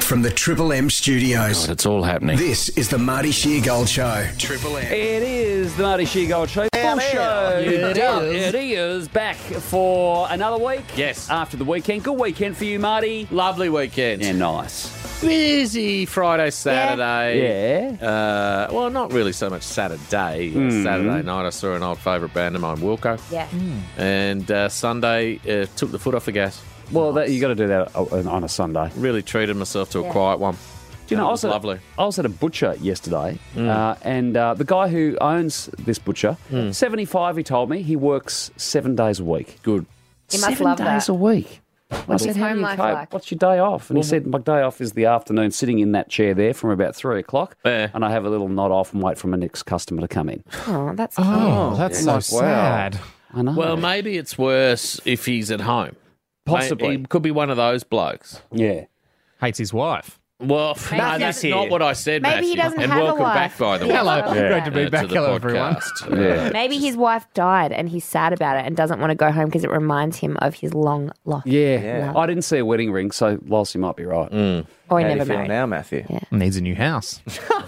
from the Triple M studios. God, it's all happening. This is the Marty Sheargold Show. Triple M. It is the Marty Sheargold Show. Full show. It is back for another week. Yes. After the weekend. Good weekend for you, Marty. Lovely weekend. Yeah, nice. Busy Friday, Saturday. Yeah. Well, not really so much Saturday. Saturday night I saw an old favourite band of mine, Wilco. Yeah. And Sunday took the foot off the gas. Well, you got to do that on a Sunday. Really treated myself to a quiet one. Do you know, it was lovely. I was at a butcher yesterday, and the guy who owns this butcher, 75, he told me, he works 7 days a week. Good. You must 7 love days that. a week. I What's said, his how do home you life cope? like? What's your day off? And he said, my day off is the afternoon, sitting in that chair there from about 3 o'clock, Yeah. and I have a little nod off and wait for my next customer to come in. Oh, that's Oh, that's so Wow. sad. I know. Well, maybe it's worse if he's at home. Possibly. He could be one of those blokes. Yeah. Hates his wife. Well, Maybe no, he that's doesn't- not what I said, Maybe Matthew. he doesn't and have a welcome wife. back, by the way. Hello. Yeah. Great to be back. to the Hello, everyone. podcast. Yeah. Maybe his wife died and he's sad about it and doesn't want to go home because it reminds him of his long lost. Yeah. I didn't see a wedding ring, so Walsey might be right. Or he How do never you feel married. now, Matthew? Yeah. Needs a new house.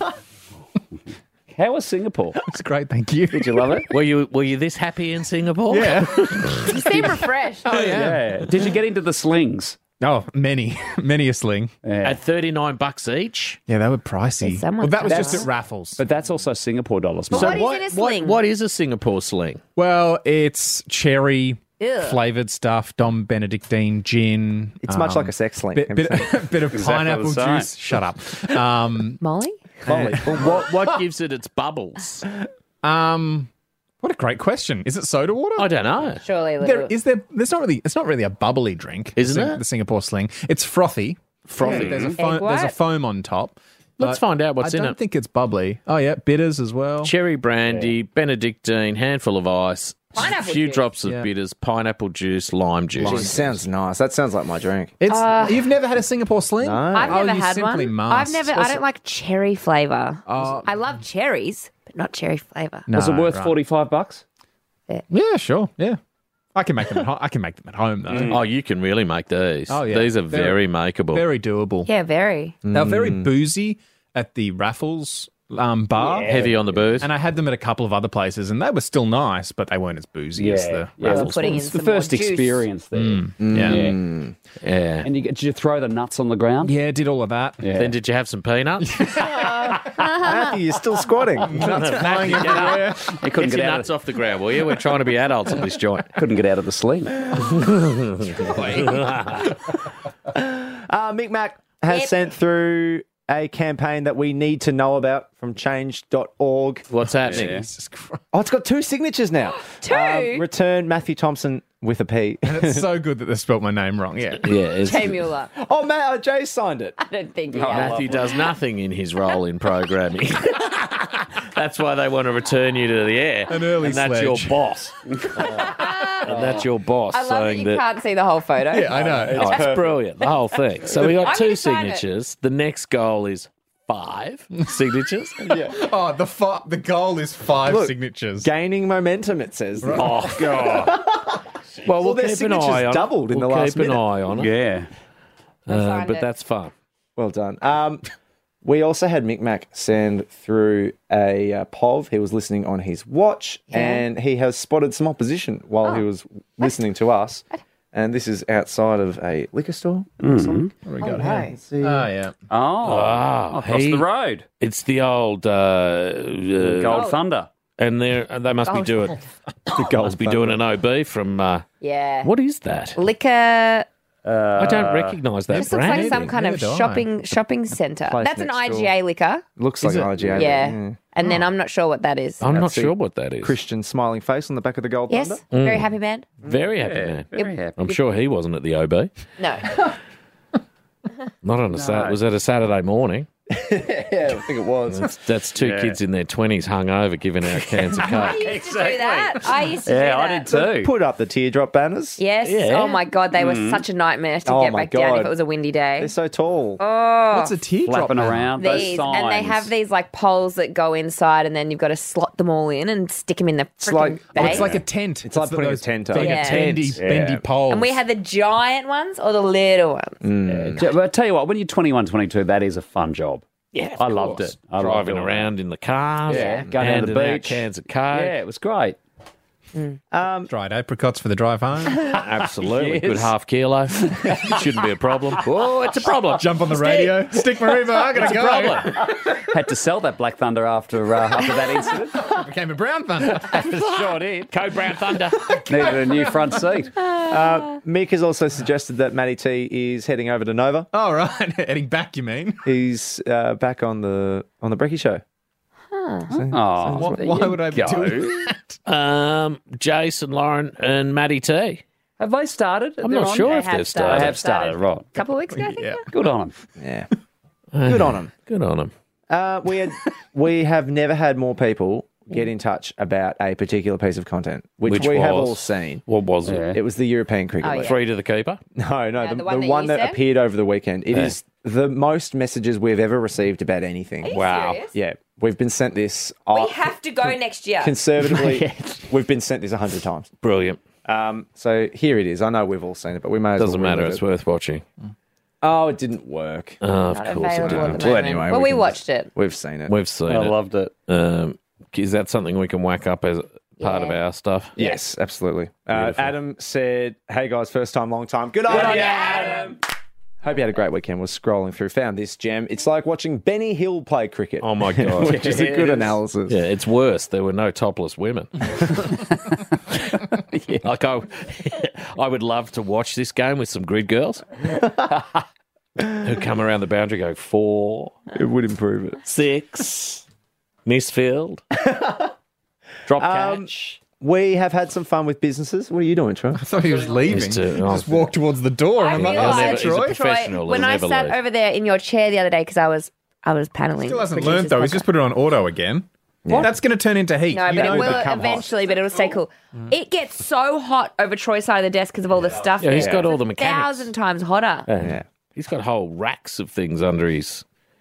How was Singapore? It's great, thank you. Did you love it? Were you this happy in Singapore? Yeah. You seem refreshed. Yeah. Did you get into the slings? Oh, many a sling. Yeah. At $39 each. Yeah, they were pricey. There's someone Well, that was for just that. at Raffles. But that's also Singapore dollars. But mate. what is in a sling? What is a Singapore sling? Well, it's cherry Ew. flavoured stuff, Dom Benedictine gin. It's much like a sex sling. bit of pineapple the same. juice. Shut up. Molly? What gives it its bubbles? What a great question. Is it soda water? I don't know. Surely a little. It's not really a bubbly drink, Isn't it? The Singapore sling. It's frothy. Frothy. Yeah, there's a Egg foam. There's a white? foam on top. Let's but find out what's I in don't it. think it's bubbly. Oh yeah, bitters as well. Cherry brandy, Benedictine, handful of ice, a Pineapple few juice. drops of Yeah. bitters, pineapple juice, lime juice. It sounds nice. That sounds like my drink. It's you've never had a Singapore sling? No. I've Oh, never you had simply one. must. I don't like cherry flavour. Oh. I love cherries, but not cherry flavour. No, Was it worth right. $45? Yeah, sure. Yeah, I can make them. I can make them at home though. Oh, you can really make these. Oh, yeah. These are Very- very makeable. Very doable. Yeah, very. They were very boozy at the Raffles bar. Heavy on the booze. And I had them at a couple of other places, and they were still nice, but they weren't as boozy as the Raffles. putting in It's the some more first juice. experience there. Yeah. Yeah. And did you throw the nuts on the ground? Yeah, did all of that. Yeah. Then did you have some peanuts? Matthew, you're still squatting. Matthew, get up. You couldn't Get get your out nuts off the ground, will you? We're trying to be adults at this joint. couldn't get out of the sling. Mick Mac has Yep. sent through a campaign that we need to know about from change.org. What's happening? Jesus Christ. Oh, it's got 2 signatures now. Two? Return Matthew Thompson with a P. And it's so good that they spelt my name wrong. Yeah. Yeah, it's, Jay Mueller. Oh, Matt, Jay signed it. I don't think he Matthew does nothing in his role in programming. That's why they want to return you to the air. An early and that's your sledge. boss. And that's your boss I love that saying you that. can't see the whole photo. Yeah, I know. Oh, it's brilliant, the whole thing. So we got I'm 2 gonna find it. signatures. The next goal is 5 signatures. Oh, the goal is 5 Look, signatures. Gaining momentum, it says. Oh, God. Well, we'll their keep an signatures eye on doubled it. in the We'll last keep an minute. eye on it. Yeah. Signed But it. that's fun. Well done. We also had Mick Mac send through a POV. He was listening on his watch, and he has spotted some opposition while he was listening to us. And this is outside of a liquor store. What do we got no. here? Oh, yeah. Oh, across the road. It's the old Gold Thunder. and they must be doing an OB from Yeah. what is that? Liquor. I don't recognise that This looks brand. like some kind of Neither do I. shopping centre. Place That's an next door. IGA liquor. Looks like it? an IGA. Yeah. And then I'm not sure what that is. I'm not That's the sure what that is. Christian smiling face on the back of the Gold Yes. Thunder. Very happy man. Very happy man. Very happy. I'm sure he wasn't at the OB. No. Not on a Saturday. Was it a Saturday morning? Yeah, I think it was. That's two kids in their 20s hungover giving out cans of I Coke. used to do that. I used to do Yeah, that. I did too. Put up the teardrop banners. Yes. Yeah. Oh my God, they were such a nightmare to Oh get my back down if God. it was a windy day. They're so tall. What's a teardrop? Flapping man? around. Those These, signs. and they have these like poles that go inside, and then you've got to slot them all in and stick them in the freaking like- Oh, bag. it's like a tent. It's like putting a those- tent up. Like Yeah. a bendy, bendy poles. and we had the giant ones or the little ones. But I tell you what, when you're 21, 22, that is a fun job. Yeah, I loved it. I loved Driving doing around in the cars. Yeah, going down to the handing out beach. cans of Coke. Yeah, it was great. dried apricots for the drive home. Absolutely. Yes. Good half kilo. Shouldn't be a problem. Oh, it's a problem. Jump on the radio. Stick my river. I gotta go. Problem. Had to sell that Black Thunder after that incident. Became a brown thunder. Sure did. Code Brown Thunder. Needed a new front seat. Mick has also suggested that Matty T is heading over to Nova. All right, heading back. You mean? He's back on the Brekkie show. Oh, Why would I be doing that? Jason, Lauren, and Matty T. have they started? I'm not sure if They have they've They started. have started, right. A couple of weeks ago, I think. Yeah. Good on them. Yeah, good on him. Good on them. We have never had more people get in touch about a particular piece of content, which we have was? all seen. What was it? Yeah. It was the European Cricket Oh, League. yeah. Free to the keeper? No, the the one that one you that sent? appeared over the weekend. It is the most messages we've ever received about anything. Are you Wow. serious? Yeah, we've been sent this. We have to go next year. Conservatively, we've been sent this 100 times. Brilliant. So here it is. I know we've all seen it, but we may as Doesn't well matter. read It's it. worth watching. Oh, it didn't work. Of Not course it available at didn't. the Well, moment. anyway, Well, we we can watched it. We've seen it. We've seen I it. loved it. Is that something we can whack up as part of Yeah. our stuff? Yes, absolutely. Beautiful. Adam said, "Hey guys, first time, long time. Good on you, Adam. Hope you had a great weekend. Was scrolling through, found this gem. It's like watching Benny Hill play cricket. Oh, my God. which is a good analysis. Yeah, it's worse. There were no topless women. Like I would love to watch this game with some grid girls who come around the boundary, go 4, It would improve it. 6, misfield, drop catch. We have had some fun with businesses. What are you doing, Troy? I thought he was leaving. Used to- oh. Just walk towards the door. And I'm like, oh, realised- He's a Troy. professional. when He'll I never sat leave. over there in your chair the other day because I was paneling. Still hasn't produce learned this though. He's podcast. just put it on auto again. That's going to turn into heat. No, You but know it will that. become hot. eventually. But it'll stay cool. It gets so hot over Troy's side of the desk because of all the stuff. Yeah, he's there. got all It's the mechanics. 1,000 times hotter. Yeah. He's got whole racks of things under his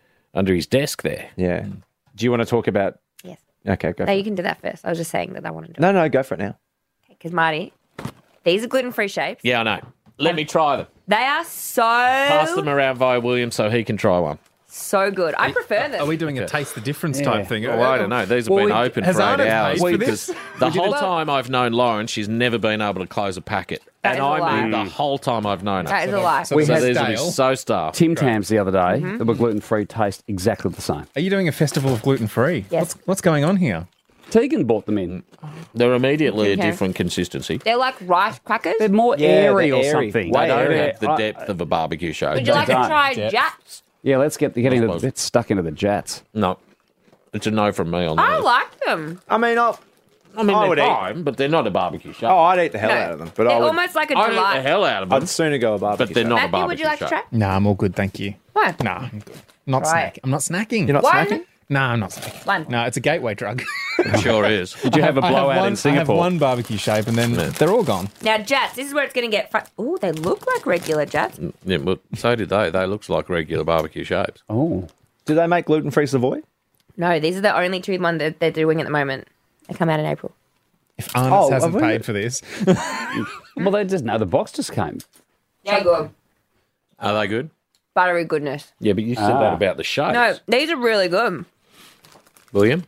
desk there. Yeah. Do you want to talk about... Yes. Okay, go for No, you it. can do that first. I was just saying that I wanted to. No, go for it now. Because Marty, these are gluten-free shapes. Yeah, I know. Let me try them. They are Pass them so around via William so he can try one. good. I prefer them. Are we doing a taste the difference type thing? Oh, I don't know. These have Well, been we- open has for 8 Arnold hours. paid for Because this? the whole time I've known Lauren, she's never been able to close a packet. That And is a I mean lie. the whole time I've known her. That is a lie. So We So had these will be stale. so stuffed. Tim Tams the other day Mm-hmm. that were gluten-free taste exactly the same. Are you doing a festival of gluten free? Yes. What's going on here? Tegan bought them in. They're immediately a Okay. different consistency. They're like rice crackers. They're more Yeah, airy they're or airy. something. They don't airy. have the depth of a barbecue show. Would you like to don't. try Yeah. Jats? Yeah, let's get into suppose. get stuck into the jats. No. It's a no from me on I those. like them. I mean, I mean, I they're would eat. fine, but they're not a barbecue show. I'd eat the hell No. out of them. But They're I would, almost like a I'd eat delight. the hell out of them, I'd sooner go a barbecue but they're show. not a Matthew, barbecue would you like to show. try? Nah, I'm all good, thank you. Why? Nah, I'm good. Not Right. snacking. I'm not snacking. You're not One. snacking? Nah, I'm not snacking. One. No, it's a gateway drug. It sure is. Did you have a I blowout one, in Singapore? I have one barbecue shape and then they're all gone. Now, Jats, this is where it's going to get... Oh, they look like regular Jats. Yeah, but so did they. They look like regular barbecue shapes. Oh. Do they make gluten-free Savoy? No, these are the only two ones that they're doing at the moment. They come out in April. If Arnott's Oh, hasn't have we? paid for this. Well, they just know the box just came. Yeah, good. Are they good? Buttery goodness. Yeah, but you said that about the shapes. No, these are really good. William?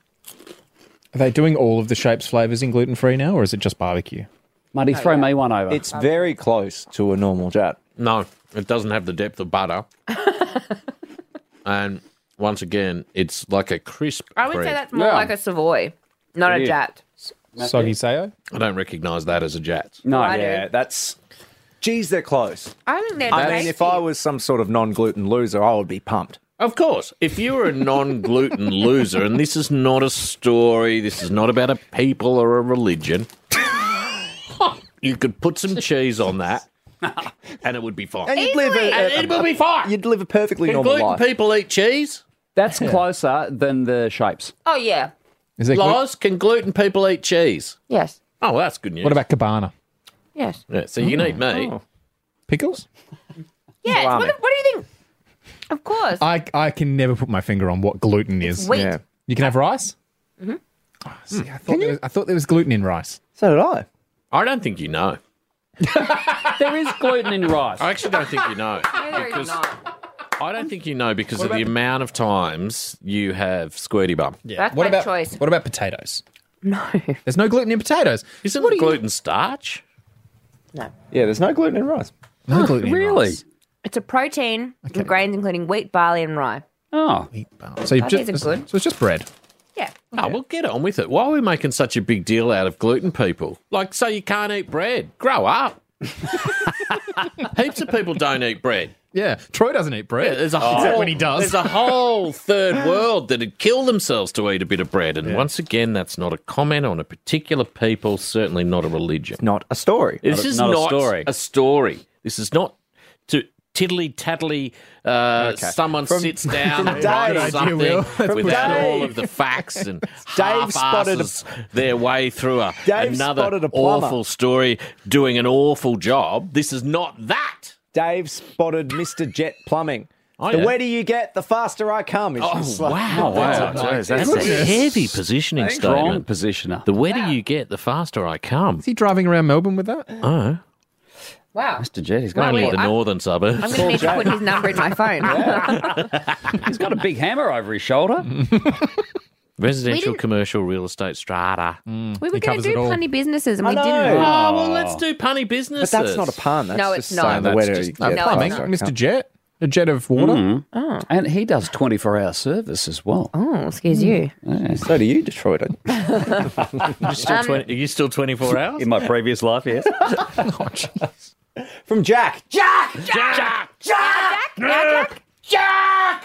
Are they doing all of the shapes flavours in gluten free now, or is it just barbecue? Muddy, throw me one over. It's very close to a normal Jat. No, it doesn't have the depth of butter. And once again, it's like a crisp I would bread. say that's more Yeah. like a Savoy, not a is. Jat. Soggy Sayo? I don't recognise that as a Jats. no, I do. Yeah, that's... Geez, they're close. I think they're I tasty. mean, if I was some sort of non-gluten loser, I would be pumped. Of course, if you were a non-gluten loser, and this is not a story, this is not about a people or a religion, you could put some cheese on that, and it would be fine. And you'd live And it would be fine. you'd live a perfectly Can normal gluten life. people eat cheese? That's closer than the shapes. Oh, yeah. Is there Loz, can gluten people eat cheese? Yes. Oh, well, that's good news. What about cabana? Yes. Yeah, so you can eat meat. Pickles? Yes. Salami. What do you think? Of course. I can never put my finger on what gluten is. Wheat. Yeah. You can have rice? Mm-hmm. Oh, see, I thought there was gluten in rice. So did I. I don't think you know. There is gluten in rice. I actually don't think you know. No, there is not. I don't think you know because of the amount of times you have squirty bum. That's What my about choice. What about potatoes? No. There's no gluten in potatoes. Isn't What it do you- gluten starch? No. Yeah, there's no gluten in rice. No gluten in really? rice. It's a protein with grains including wheat, barley, and rye. Oh. So you've These just are good. so it's just bread. Yeah. Oh, well, get on with it. Why are we making such a big deal out of gluten people? Like, so you can't eat bread. Grow up. Heaps of people don't eat bread. Yeah, Troy doesn't eat bread. There's a Except whole, when he does. There's a whole third world that'd kill themselves to eat a bit of bread. And once again, that's not a comment on a particular people, certainly not a religion. Not a story. This is not a not story. a story. This is not to tiddly tattly. Someone sits down and writes Dave. Will. something without Dave. all of the facts and Dave spotted half-asses their way through Dave another spotted a plumber. awful story, doing an awful job. This is not that. Dave spotted Mr. Jet Plumbing. Oh, The yeah. wetter you get, the faster I come. It's just like- wow! That's That's a heavy positioning Strong statement. positioner. The wetter you get, the faster I come. Is he driving around Melbourne with that? Oh, Wow. Mr. Jet, he's got, only wait, the I'm- northern suburbs. I'm going to need to put his number in my phone. he's got a big hammer over his shoulder. Residential, didn't- commercial, real estate strata. We were going to covers it do all. punny businesses and we know. didn't. Oh, well, let's do punny businesses. But that's not a pun. That's No, just it's not. saying the That's wetter just- you no, get, the Plumbing, faster I Mr. come. Jet, a jet of water. And he does 24-hour service as well. Oh, excuse you. So do you, Detroit. Are you still 24 hours? In my previous life, yes. From Jack. Jack! Jack! Jack? Now, Jack?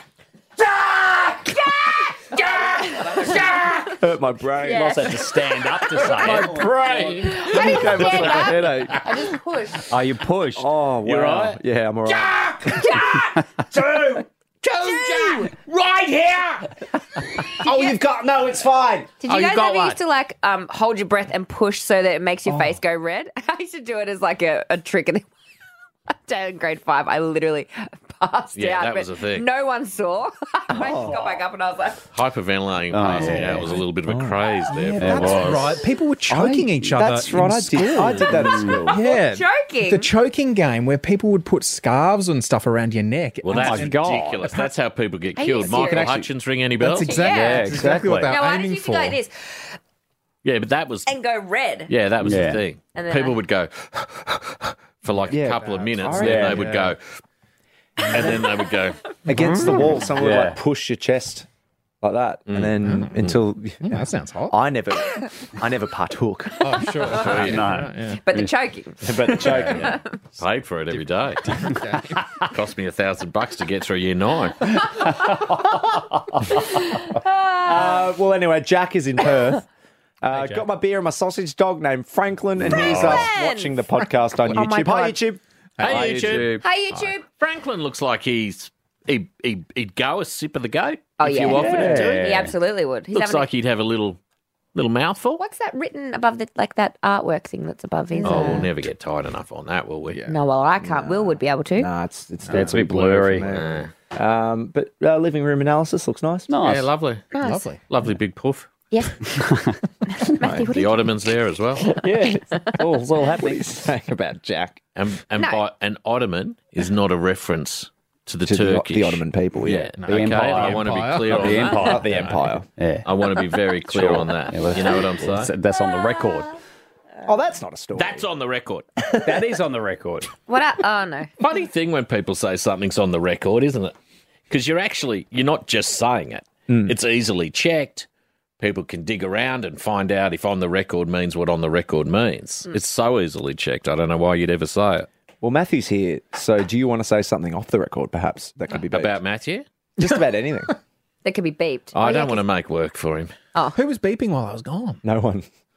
Hurt my brain. Yeah. Also had to stand up to say it. Brain! I didn't stand up. Headache. I just pushed. Oh, you pushed. Oh, wow. You're right? Yeah, I'm all right. Two! Jack! Right here! Oh, you've got... No, it's fine. Did Oh, you you guys got ever one. used to like hold your breath and push so that it makes your face go red? I used to do it as like a trick. And day in grade 5, I literally passed Yeah, out. that but was a thing. No one saw. I just got back up and I was like, Hyperventilating passing out was a little bit of a craze there. That's right. People were choking each other. That's right. I did that at school. Yeah. choking. The choking game where people would put scarves and stuff around your neck. Well, that's my God. ridiculous. That's how people get Are you killed. Michael serious? Hutchins, ring any bells? That's exactly, Yeah. that's exactly what Exactly. they're no, I just aiming used to for. go like this Yeah, but that was... and go red. Yeah, that was Yeah. the thing. And then People I- would go for like Yeah, a couple of minutes, I then reckon, they would go... And then they would go... Against the wall, someone would Yeah. like push your chest like that. And then until... That sounds hot. I never partook. Oh, sure. Oh, yeah. Yeah. But the choking. But the choking. Paid for it every day. Cost me $1,000 to get through year 9. Well, anyway, Jack is in Perth. Got my beer and my sausage dog named Franklin, and he's watching the podcast on Oh, my YouTube. Hi, God. YouTube. Hey, YouTube. Hi, YouTube. Franklin looks like he'd go a sip of the goat Oh, if yeah. you offered it to him. He absolutely would. He's Looks having like he'd have a little mouthful. What's that written above the like that artwork thing that's above his? Oh, we'll never get tight enough on that, will we? No, well, I can't. Will would be able to. Nah, it's It's a bit blurry. But living room analysis looks nice. Nice. Yeah, lovely. Nice. Lovely big puff. Yes. Matthew, what The Ottoman's there as well. Yeah. It's all What are you happening. saying about Jack? And No. by an Ottoman is not a reference to the To Turkish. the Ottoman people, Yeah. yeah. Okay, Empire. I want to be Empire. clear on The that. Empire. Not the Empire. Yeah. I want to be very clear on that. You know what I'm saying? That's on the record. Oh, that's not a story. That's on the record. That is on the record. oh no. Funny thing when people say something's on the record, isn't it? Because you're not just saying it. It's easily checked. People can dig around and find out if on the record means what on the record means. It's so easily checked. I don't know why you'd ever say it. Well, Matthew's here, so do you want to say something off the record, perhaps, that could be beeped? About Matthew? Just about anything. That could be beeped. I don't want to make work for him. Who was beeping while I was gone? No one.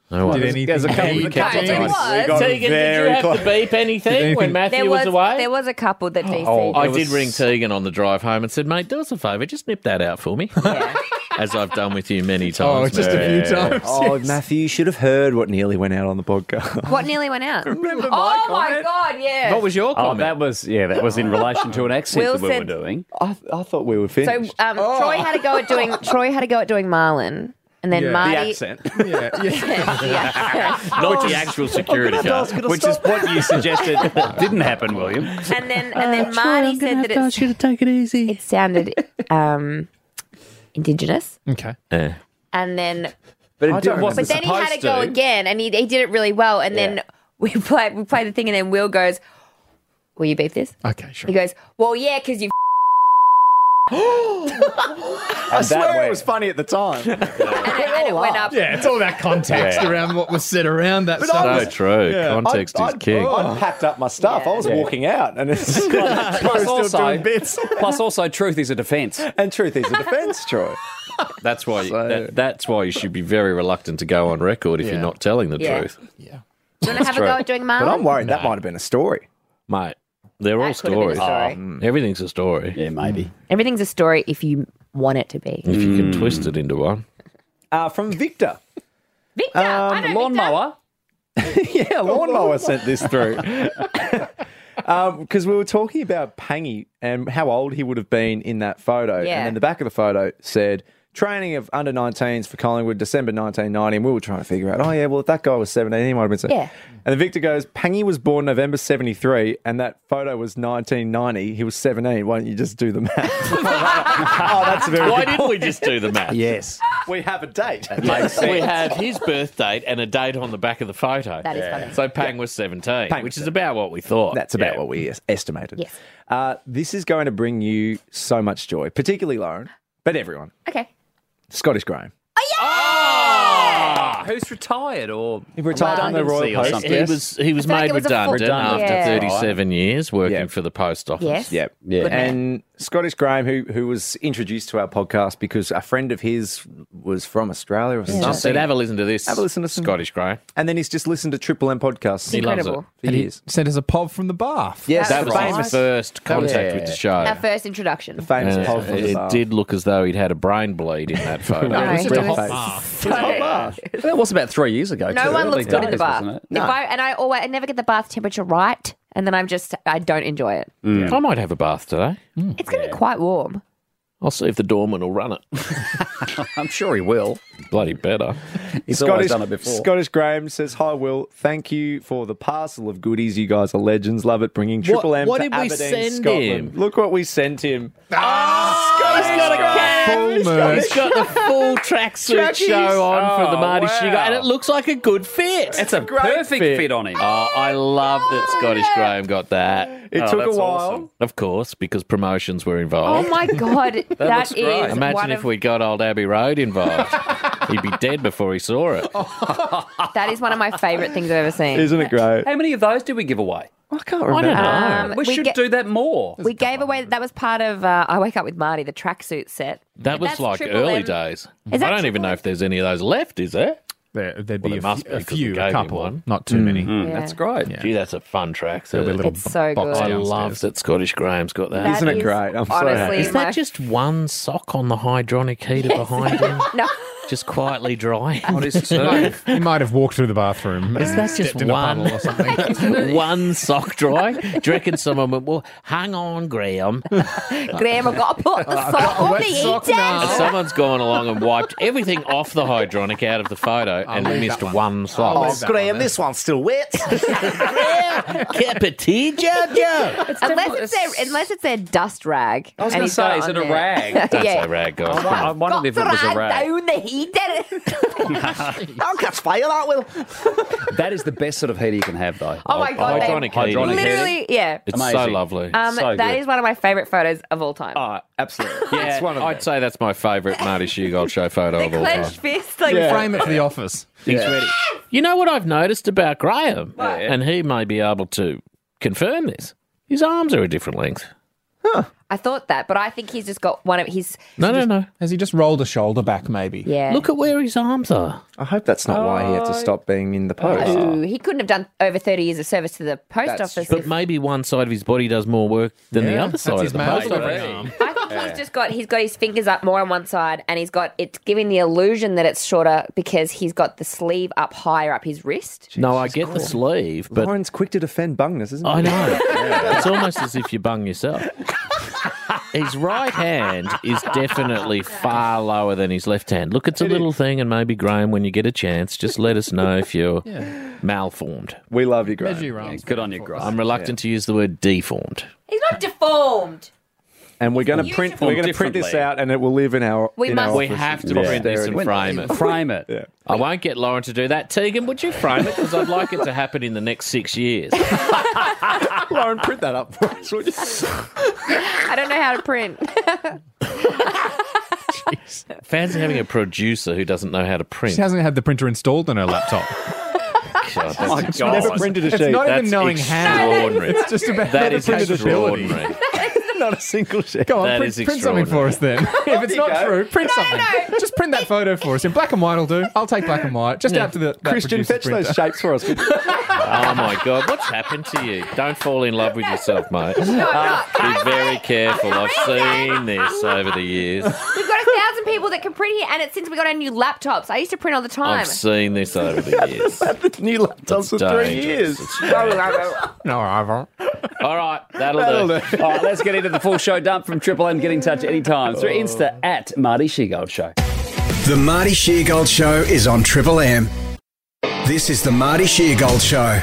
No Did worries. anything? There's a couple you of kept times. doing? It was. got Tegan, did you very have close. to beep anything when Matthew was away? There was a couple that DC'd. I It did was- ring Tegan on the drive home and said, mate, do us a favour, just nip that out for me. Yeah. As I've done with you many Oh, times. just a few times. Oh, yes. Matthew, you should have heard what nearly went out on the podcast. What nearly went out? Remember Oh my comment? God! Yeah. What was your Oh, comment? that was in relation to an accent Will that we were said- doing. I thought we were So finished. Troy had to go at doing Marlon, and then Yeah. Marty. The accent, Yeah, yeah. Yeah. Not the actual security guard. which is what you suggested didn't happen, William. And then Marty said that to take it easy. it sounded indigenous, Okay. and then But I it don't wasn't but then he had to supposed go again, and he did it really well. And then we play the thing, and then Will goes, "Will you beep this?" Okay, sure. He goes, "Well, yeah, because you." I swear it was funny at the time. And it went up. Yeah, it's all about context around what was said around that stuff. So true. Context is king. I packed up my stuff. Yeah. I was walking out, and it's Plus still doing bits. Plus also, truth is a defence. And truth is a defence, Troy. That's why. That's why you should be very reluctant to go on record if you're not telling the Yeah. truth, Do you want to have a go at doing Marlon? But I'm worried that might have been a story. mate. They're all That could have been a stories. story. Everything's a story. Yeah, maybe. Everything's a story if you want it to be. If you can twist it into one. From Victor. Victor, I know Lawnmower. Yeah, Lawnmower sent this through. Because we were talking about Pangy and how old he would have been in that photo. Yeah. And then the back of the photo said, training of under 19s for Collingwood, December 1990. And we were trying to figure out, oh, yeah, well, if that guy was 17, he might have been 17. Yeah. And then Victor goes, Pangy was born November 73, and that photo was 1990. He was 17. Why don't you just do the math? Oh, that's a very Why good didn't we just do the math? Yes. We have a date. We had his birth date and a date on the back of the photo. That is funny. So Pang was 17, Pang which was is about what we thought. That's about what we estimated. Yes. This is going to bring you so much joy, particularly Lauren, but everyone. Okay. Scottish Graham. Who's retired or He retired on the Royal Redundancy or Post. something. Yes. He was I feel like made it was a full- redundant after Yeah. 37 years working Yeah. for the post office. Yes. Yep. Yeah. Good man. And Scottish Graham, who was introduced to our podcast because a friend of his was from Australia or something. I said, have a listen to this. Have a listen to some- Scottish Grey. And then he's just listened to Triple M podcasts He loves Incredible. it. for years. Sent us a pod from the bath. Yes, That the was his famous, first contact with the show. Our first introduction. famous pod from the It bar. did look as though he'd had a brain bleed in that photo. No, It's he such a was hot face. bath. That was about 3 years ago. No too. one Early looks good in the days, bath. wasn't it? If I never get the bath temperature right, and then I don't enjoy it. I might have a bath today. It's going to be quite warm. I'll see if the doorman will run it. I'm sure he will. Bloody better. He's always done it before. Scottish Graham says, "Hi Will, thank you for the parcel of goodies. You guys are legends. Love it, bringing Triple M what to did we Aberdeen, send Scotland. him? Look what we sent him. He's got a cap. Full merch. He's got the full tracksuit Trackies. show on for the Oh, Marty wow. Sugar, and it looks like a good fit. It's a perfect fit on him. Oh, I love that Scottish Graham got that. It took a that's while. awesome. Of course, because promotions were Oh involved. my God. that looks is great. Imagine one if of, we got old Abbey Road involved. He'd be dead before he saw it. that is one of my favourite things I've ever seen. Isn't it great? How many of those did we give away? I can't I remember. don't know. We should do that more. We gave away, that was part of I Wake Up With Marty, the tracksuit set. That was That's like Triple early M. days. Is that I don't even know if there's any of those left, is there? There'd Well, be there must be, a 'cause few, we gave a him couple, one. not too many. Yeah. That's great. Gee, that's a fun track. There'll be a little It's so box good. I downstairs. love that Scottish Graham's got that. That Isn't it is great? I'm so honestly happy. Is my- that just one sock on the hydronic heater behind him? No. Just quietly drying? What is two? He might have walked through the bathroom. Is that just stepped in a one? puddle or something? One sock dry? Do you reckon someone went, well, hang on, Graham. Graham, I've got to put the sock on the heater. And someone's gone along and wiped everything off the hydronic out of the photo and leave missed that one sock. I'll leave that one there. this one's still wet. Cup of tea, Jojo. Unless it's their dust rag. I was and going to he's got say, is on it a there. rag? Don't Yeah. say rag, guys. I wondered if it was a rag. down the heater. Don't catch fire, that will. That is the best sort of heater you can have, though. Oh my God, Hydronic they- heating. Literally, yeah. It's so Amazing. lovely. So That good. is one of my favourite photos of all time. Oh, absolutely. Yeah, It's one of I'd them. say that's my favourite Marty Sheargold show photo the of all time. clenched fist, like Frame it for the office. He's ready. You know what I've noticed about Graham? And he may be able to confirm this. His arms are a different length. I thought that, but I think he's just got one of his. No. Has he just rolled a shoulder back, maybe? Yeah. Look at where his arms are. I hope that's not why he had to stop being in the post. Ooh, he couldn't have done over 30 years of service to the post office. But maybe one side of his body does more work than the other side That's of his the muscle body. arm. I think he's got his fingers up more on one side, and it's giving the illusion that it's shorter because he's got the sleeve up higher up his wrist. No, I get the sleeve, but Lauren's quick to defend bungness, isn't he? I know. It's almost as if you bung yourself. His right hand is definitely far lower than his left hand. Look, it's a little thing, and maybe, Graham, when you get a chance, just let us know if you're malformed. We love you, Graham. Measure your arms. Good on you, Graham. I'm reluctant to use the word deformed. He's not deformed. And we're going to print. We're going to print this differently. out, and it will live in our. We in must- our We office. have to Yeah. print this and frame it. Frame it. Yeah. I won't get Lauren to do that. Tegan, would you frame it? Because I'd like it to happen in the next 6 years. Lauren, print that up for us, would you? I don't know how to print. Fancy having a producer who doesn't know how to print. She hasn't had the printer installed on her laptop. God, that's My God. Never printed a It's sheet. not That's even knowing how. extraordinary. It's just about That the is printed ability. extraordinary. Not a single sheet. Go on, That print, is print something for us then. If it's not true, print something. Just print that photo for us. In black and white will do. I'll take black and white. Just out to the that Christian, producer's fetch printer. those shapes for us. could you? Oh, my God. What's happened to you? Don't fall in love with yourself, mate. Be very careful. I've seen this over the years. We've got 1,000 people that can print here, and it's since we got our new laptops. I used to print all the time. I've seen this over the years. New laptops for 3 dangerous. years. It's dangerous. No, I haven't. All right, that'll do. All right, let's get into the full show dump from Triple M. Get in touch anytime through Insta at Marty Sheargold Show. The Marty Sheargold Show is on Triple M. This is the Marty Sheargold Show.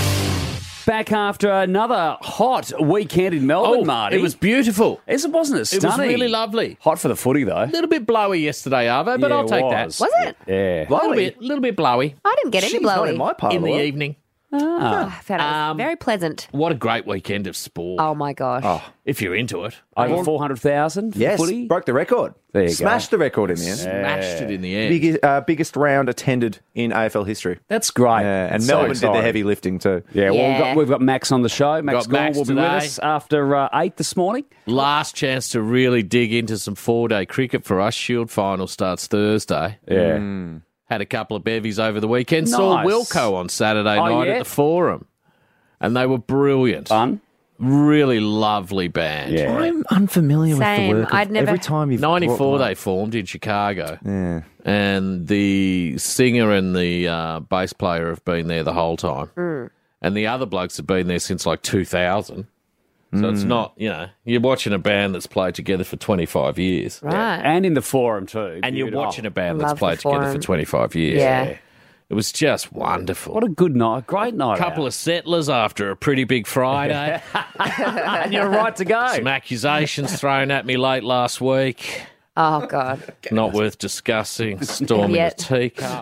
Back after another hot weekend in Melbourne, Marty. It was beautiful. Wasn't it It was stunning? really lovely. Hot for the footy, though. A little bit blowy yesterday, Arvo, but Yeah, I'll take it that. was. Was it? Yeah. A little bit blowy I didn't get any She's not blowy. in my part in of the the world. evening. I found it was very pleasant. What a great weekend of sport. Oh, my gosh. If you're into it. Over 400,000 for Yes, footy. broke the record. There you Smashed the record in the end. Smashed it in the air. Biggest round attended in AFL history. That's great. And That's so Melbourne did the exciting. heavy lifting too. Yeah, well, Yeah. we've got Max on the show. Max Got Max Gorn will be with today. us after 8 this morning. Last chance to really dig into some 4-day cricket for us. Shield final starts Thursday. Yeah. Had a couple of bevies over the weekend. Saw Nice. Wilco on Saturday Oh, night yeah? at the Forum. And they were brilliant. Fun. Really lovely band. Yeah. I'm unfamiliar Same. with the work. I'd never- Every time you've 94 brought they formed in Chicago. Yeah. And the singer and the bass player have been there the whole time. And the other blokes have been there since like 2000. So it's not, you're watching a band that's played together for 25 years. Right. And in the Forum, too. And you're Beautiful. watching a band that's Love played the together for Forum. 25 years. Yeah. It was just wonderful. What a good night. Great night. Couple of settlers after a pretty big Friday. And you're right to go. Some accusations thrown at me late last week. Oh, God. Not worth discussing. Storming Yet. the teacup.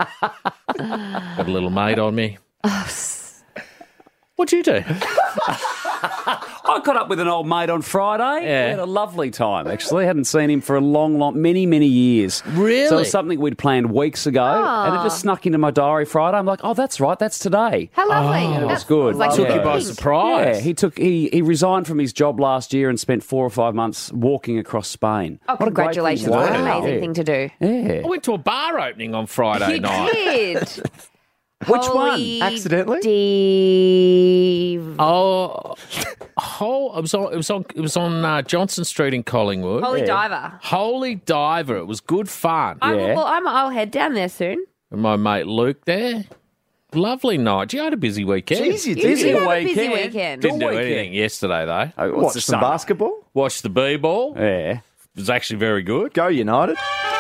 Got a little mate on me. What'd you do? I caught up with an old mate on Friday. Yeah. We had a lovely time, actually. Hadn't seen him for a many years. Really? So it was something we'd planned weeks ago, and it just snuck into my diary Friday. I'm like, oh, that's right, that's today. How lovely. It was good. It was like Took you Yeah. by pink. surprise. Yeah, he resigned from his job last year and spent 4 or 5 months walking across Spain. Oh, What a great thing to congratulations. do. What an amazing Yeah. thing to do. Yeah. I went to a bar opening on Friday You night. did. Which Holy one? Accidentally? Oh, it was on Johnson Street in Collingwood. Holy Diver. Holy Diver. It was good fun. I'll head down there soon. And my mate Luke there. Lovely night. You had a busy weekend. Jeez, you You did. did have a busy weekend. weekend. Didn't do weekend. anything yesterday though. Oh, what's Watch the some summer? basketball. Watched the B-ball. It Yeah. was actually very good. Go United.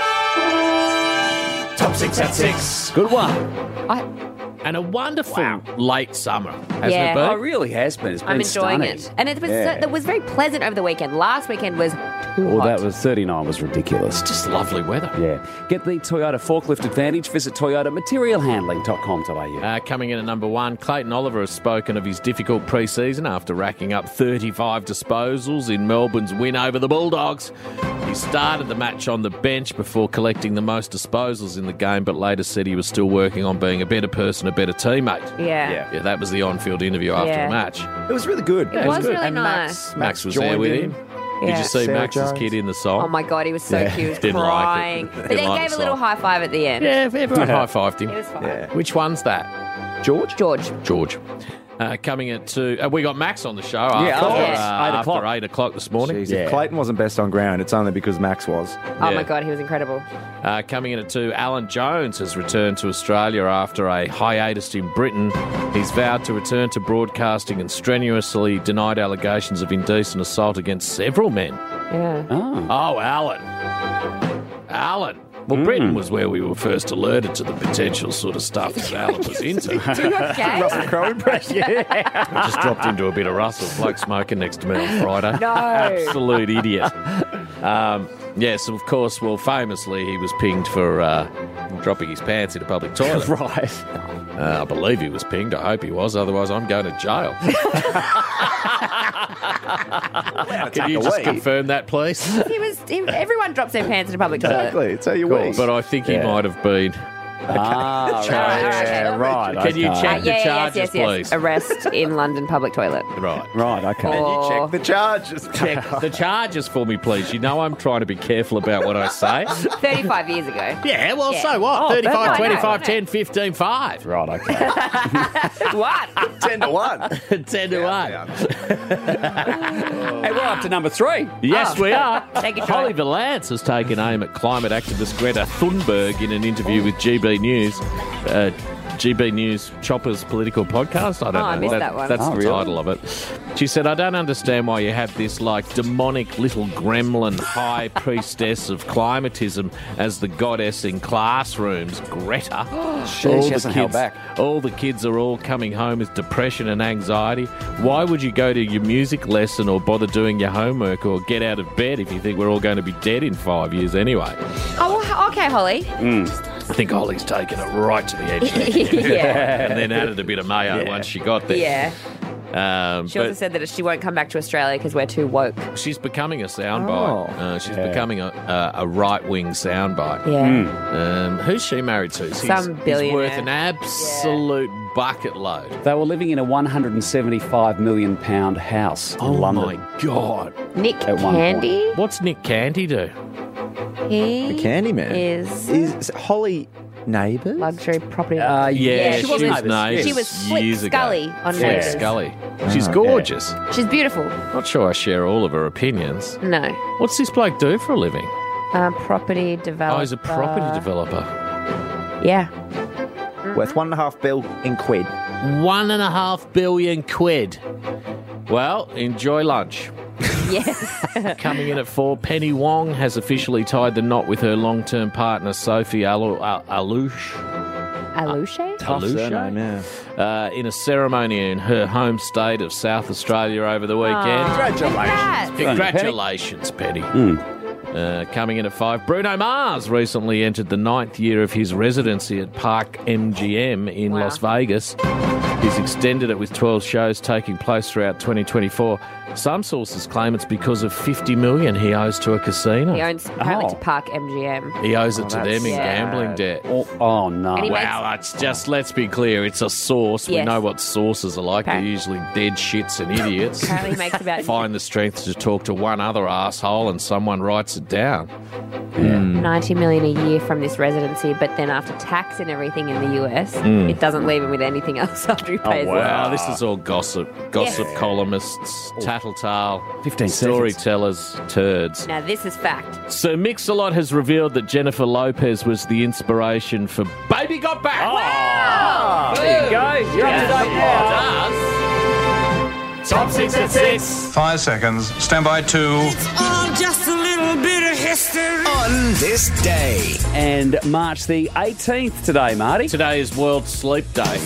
Top 6 at 6. Good one. And a wonderful late summer, hasn't Yeah. it Oh, been? it really has been. It's been I'm enjoying stunning. it. And it was, Yeah. it was very pleasant over the weekend. Last weekend was Well, that was 39 was ridiculous. Just lovely weather. Yeah. Get the Toyota forklift advantage. Visit toyotamaterialhandling.com.au. Coming in at number 1, Clayton Oliver has spoken of his difficult pre-season after racking up 35 disposals in Melbourne's win over the Bulldogs. He started the match on the bench before collecting the most disposals in the game, but later said he was still working on being a better person, a better teammate. Yeah. Yeah, that was the on-field interview after Yeah. the match. It was really good. It was really and nice. Max was joined there with in. him. Did Yeah. you see Sarah Max's Jones. kid in the song? Oh my God, he was so cute. He was Didn't like it. crying. But Didn't then like gave the a little song. high five at the end. Yeah, everyone high-fived him. It was fine. Yeah. Which one's that? George? George. Coming at 2. We got Max on the show Yeah, after, yes. 8 after o'clock. 8 o'clock this morning. Jeez, Yeah. if Clayton wasn't best on ground, it's only because Max was. Oh Yeah. my God, he was incredible. Coming in at 2, Alan Jones has returned to Australia after a hiatus in Britain. He's vowed to return to broadcasting and strenuously denied allegations of indecent assault against several men. Yeah. Oh, Alan. Well, Britain was where we were first alerted to the potential sort of stuff that Alan was into. Okay. Crowe impression. I just dropped into a bit of Russell, bloke smoking next to me on Friday. No. Absolute idiot. Yes, of course, well, famously, he was pinged for dropping his pants in a public toilet. Right. I believe he was pinged. I hope he was. Otherwise, I'm going to jail. Can you just confirm that, please? Everyone drops their pants in a public toilet. Exactly. It's how you Cool. wait. But I think he might have been. Right. Right. Can you check the yes, charges, please? Arrest in London public toilet. Right. Right, okay. Or- Check the charges. Check the charges for me, please. You know I'm trying to be careful about what I say. 35 years ago. Yeah, well, Yeah. so what? Oh, 35, I know, 25, I know. 10, 15, 5. Right, okay. What? 10-1. 10 to 1. Hey, we're up to number 3. Yes, we are. Take it, Troy. Holly Valance has taken aim at climate activist Greta Thunberg in an interview with GB News. GB News Chopper's political podcast. I don't know. I missed that one. That's Oh, the really? title of it. She said, I don't understand why you have this like demonic little gremlin high priestess of climatism as the goddess in classrooms, Greta. She hasn't held back. All the kids are all coming home with depression and anxiety. Why would you go to your music lesson or bother doing your homework or get out of bed if you think we're all going to be dead in 5 years anyway? Oh, well, okay, Holly. I think Holly's taken it right to the edge there. Yeah. And then added a bit of mayo once she got there. Yeah. She also But said that she won't come back to Australia because we're too woke. she's becoming a soundbite. She's becoming a right-wing soundbite. Yeah. Who's she married to? Some He's worth billionaire. an absolute bucket load. They were living in a £175 million house in Oh London. my God. Nick At one Candy. What's Nick Candy do? He The Candyman. is Holly Neighbours? luxury property. Yeah, she she was was Neighbours. Neighbours She was Flick years ago. Scully on Flick Neighbours. Scully. She's gorgeous. She's beautiful. Not sure I share all of her opinions. No. What's this bloke do for a living? Property developer. Oh, he's a property developer. Yeah. Worth $1.5 billion in quid. £1.5 billion. Well, enjoy lunch. Yeah. Coming in at 4, Penny Wong has officially tied the knot with her long-term partner, Sophie Alouche. Alouche? Tough Alusha? surname, yeah. In a ceremony in her home state of South Australia over the weekend. Congratulations. Congratulations, Penny. Coming in at 5, Bruno Mars recently entered the 9th year of his residency at Park MGM in Wow. Las Vegas. He's extended it with 12 shows taking place throughout 2024. Some sources claim it's because of $50 million he owes to a casino. He owns apparently to Park MGM. He owes it to that's them in sad. gambling debt. Oh, no. And he makes- Wow, that's just, let's be clear, it's a source. We Yes. know what sources are like. They're usually dead shits and idiots. Apparently he makes about Find the strength to talk to one other asshole and someone writes it down. $90 million a year from this residency, but then after tax and everything in the US, it doesn't leave him with anything else after he pays it. Wow, this is all gossip. Gossip Yes. columnists, tattletale, 15 storytellers, turds. Now this is fact. So Mix-a-Lot has revealed that Jennifer Lopez was the inspiration for Baby Got Back. There you go. You're up to date now. Does. Top 6 at 6. 5 seconds. Stand by 2. Just a little bit of history. On this day. And March the 18th today, Marty. Today is World Sleep Day.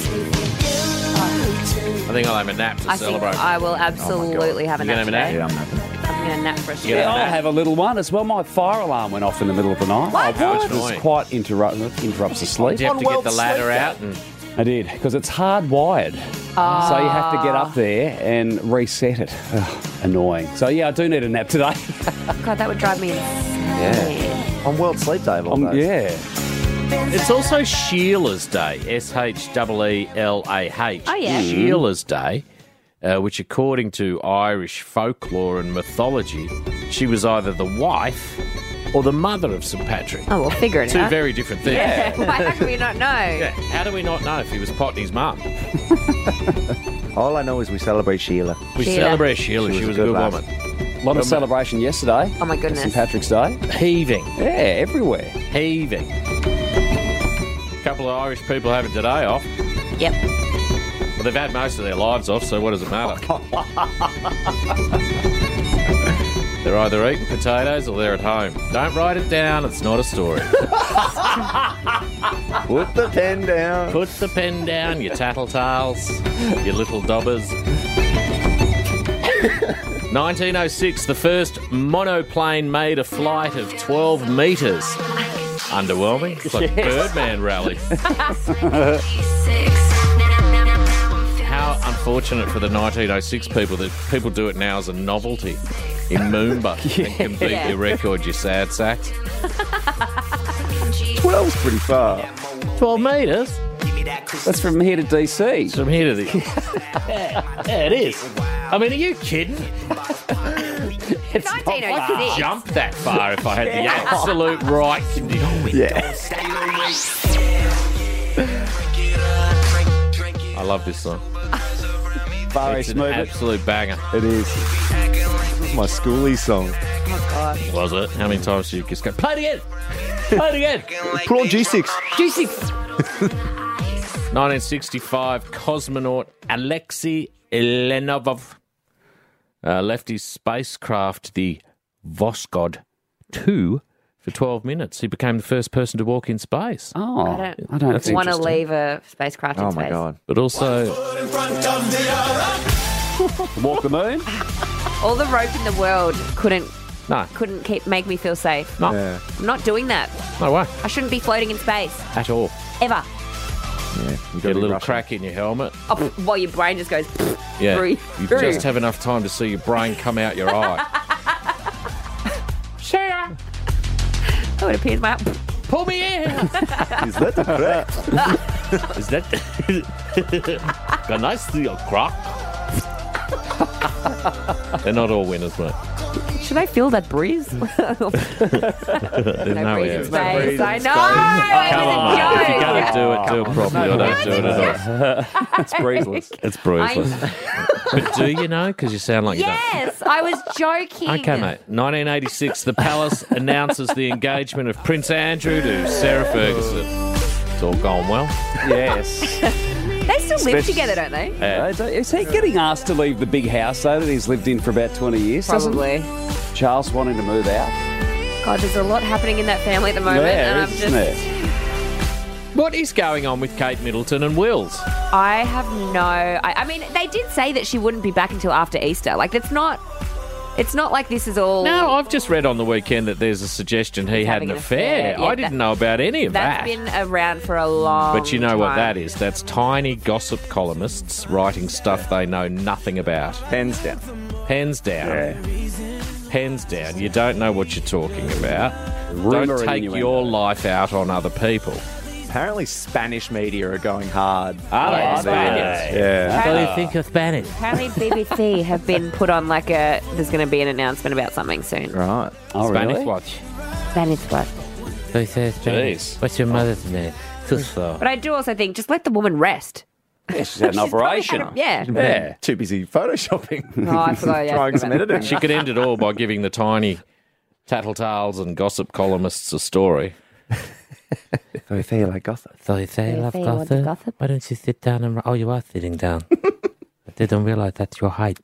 I think I'll have a nap to I think celebrate. I will absolutely have a You gonna nap have a nap? today. Yeah, I'm happy. I'm need a nap for a Yeah, sleep. I have a little one as well. My fire alarm went off in the middle of the night. What? How It was annoying. quite interrupts the sleep. Do you have to get the ladder out? And I did, because it's hardwired. So you have to get up there and reset it. Ugh, annoying. So, yeah, I do need a nap today. God, that would drive me insane. On World Sleep Day of all days. Yeah. it's also Sheila's Day, Sheelah. Oh, yeah. Sheila's Day, which according to Irish folklore and mythology, she was either the wife or the mother of St. Patrick. Oh, we'll figure it Two out. very different things. Yeah. Why can we not know? Yeah. How do we not know if he was Potney's mum? All I know is we celebrate Sheila. We Sheila. celebrate Sheila. She was a good lass. woman. A lot of celebration yesterday. Oh, my goodness. St. Patrick's Day. Heaving. Yeah, everywhere. Heaving. A couple of Irish people having today off. Yep. Well, they've had most of their lives off, so what does it matter? They're either eating potatoes or they're at home. Don't write it down, it's not a story. Put the pen down. Put the pen down, you tattletales, you little dobbers. 1906, the first monoplane made a flight of 12 metres. Underwhelming. It's like Birdman rally. How unfortunate for the 1906 people that people do it now as a novelty in Moomba and can beat Yeah. your record, you sad sacks. 12's pretty far. 12 metres? That's from here to DC. From here to the... yeah, it is. I mean, are you kidding? It's I 1906. could jump that far if I had the absolute right conditions. Yeah. I love this song. Far It's East an movement. absolute banger. It is. It's my schoolie song. Was it? How many times did you just go, play it again? Play it again. Put on G6. 1965, cosmonaut Alexei Leonov left his spacecraft, the Voskhod 2, for 12 minutes. He became the first person to walk in space. Oh, I I don't don't want to leave a spacecraft in Oh space. my God. But also, Walk the moon? All the rope in the world couldn't no, make me feel safe. no, Yeah. I'm not doing that. no way I shouldn't be floating in space at all. ever. Yeah. You Get a little crack in your helmet. Oh, while your brain just goes Yeah, through. you just have enough time to see your brain come out your eye. Sure. Oh, it appears my. Pull me in! Is that the correct? Is that... Can I see your crock? They're not all winners, mate. Should I feel that breeze? There's no breeze in air. space. I know. Come on, It was if a you're going to joke. do it properly or don't do it at all. It's breezeless. It's bruiseless. But do you know? Because you sound like you don't. Yes, I was joking. Okay, mate. 1986, the Palace announces the engagement of Prince Andrew to Sarah Ferguson. It's all gone well. Yes. They still live together, don't they? Is he getting asked to leave the big house, though, that he's lived in for about 20 years? Doesn't Probably. Charles wanting to move out? God, there's a lot happening in that family at the moment, and I'm isn't just. it? What is going on with Kate Middleton and Wills? I have no. I mean, they did say that she wouldn't be back until after Easter. Like, it's not like this is all. No, I've just read on the weekend that there's a suggestion he had having an an affair. affair. Yeah, I didn't know about any of That's that. been around for a long But you know what time. that is? That's tiny gossip columnists writing stuff they know nothing about. Pens down. Pens down. Pens down. You don't know what you're talking about. Rumour Don't and take innuendo. your life out on other people. Apparently Spanish media are going hard. Are Yeah. they Spaniards? Yeah. What do you think of Spanish? Apparently, BBC have been put on like a. There's going to be an announcement about something soon. Right. Oh, Spanish really? watch. Spanish what? They say Spanish. What's your mother's name? Suso. But I do also think just let the woman rest. Yeah, she's had an operation. Yeah. Yeah. Too busy photoshopping. Oh, I forgot. Yeah, Trying some editing. She could end it all by giving the tiny tattletales and gossip columnists a story. So you feel like gossip. So you say you love gossip? Why don't you sit down and... Oh, you are sitting down. I didn't realise that's your height.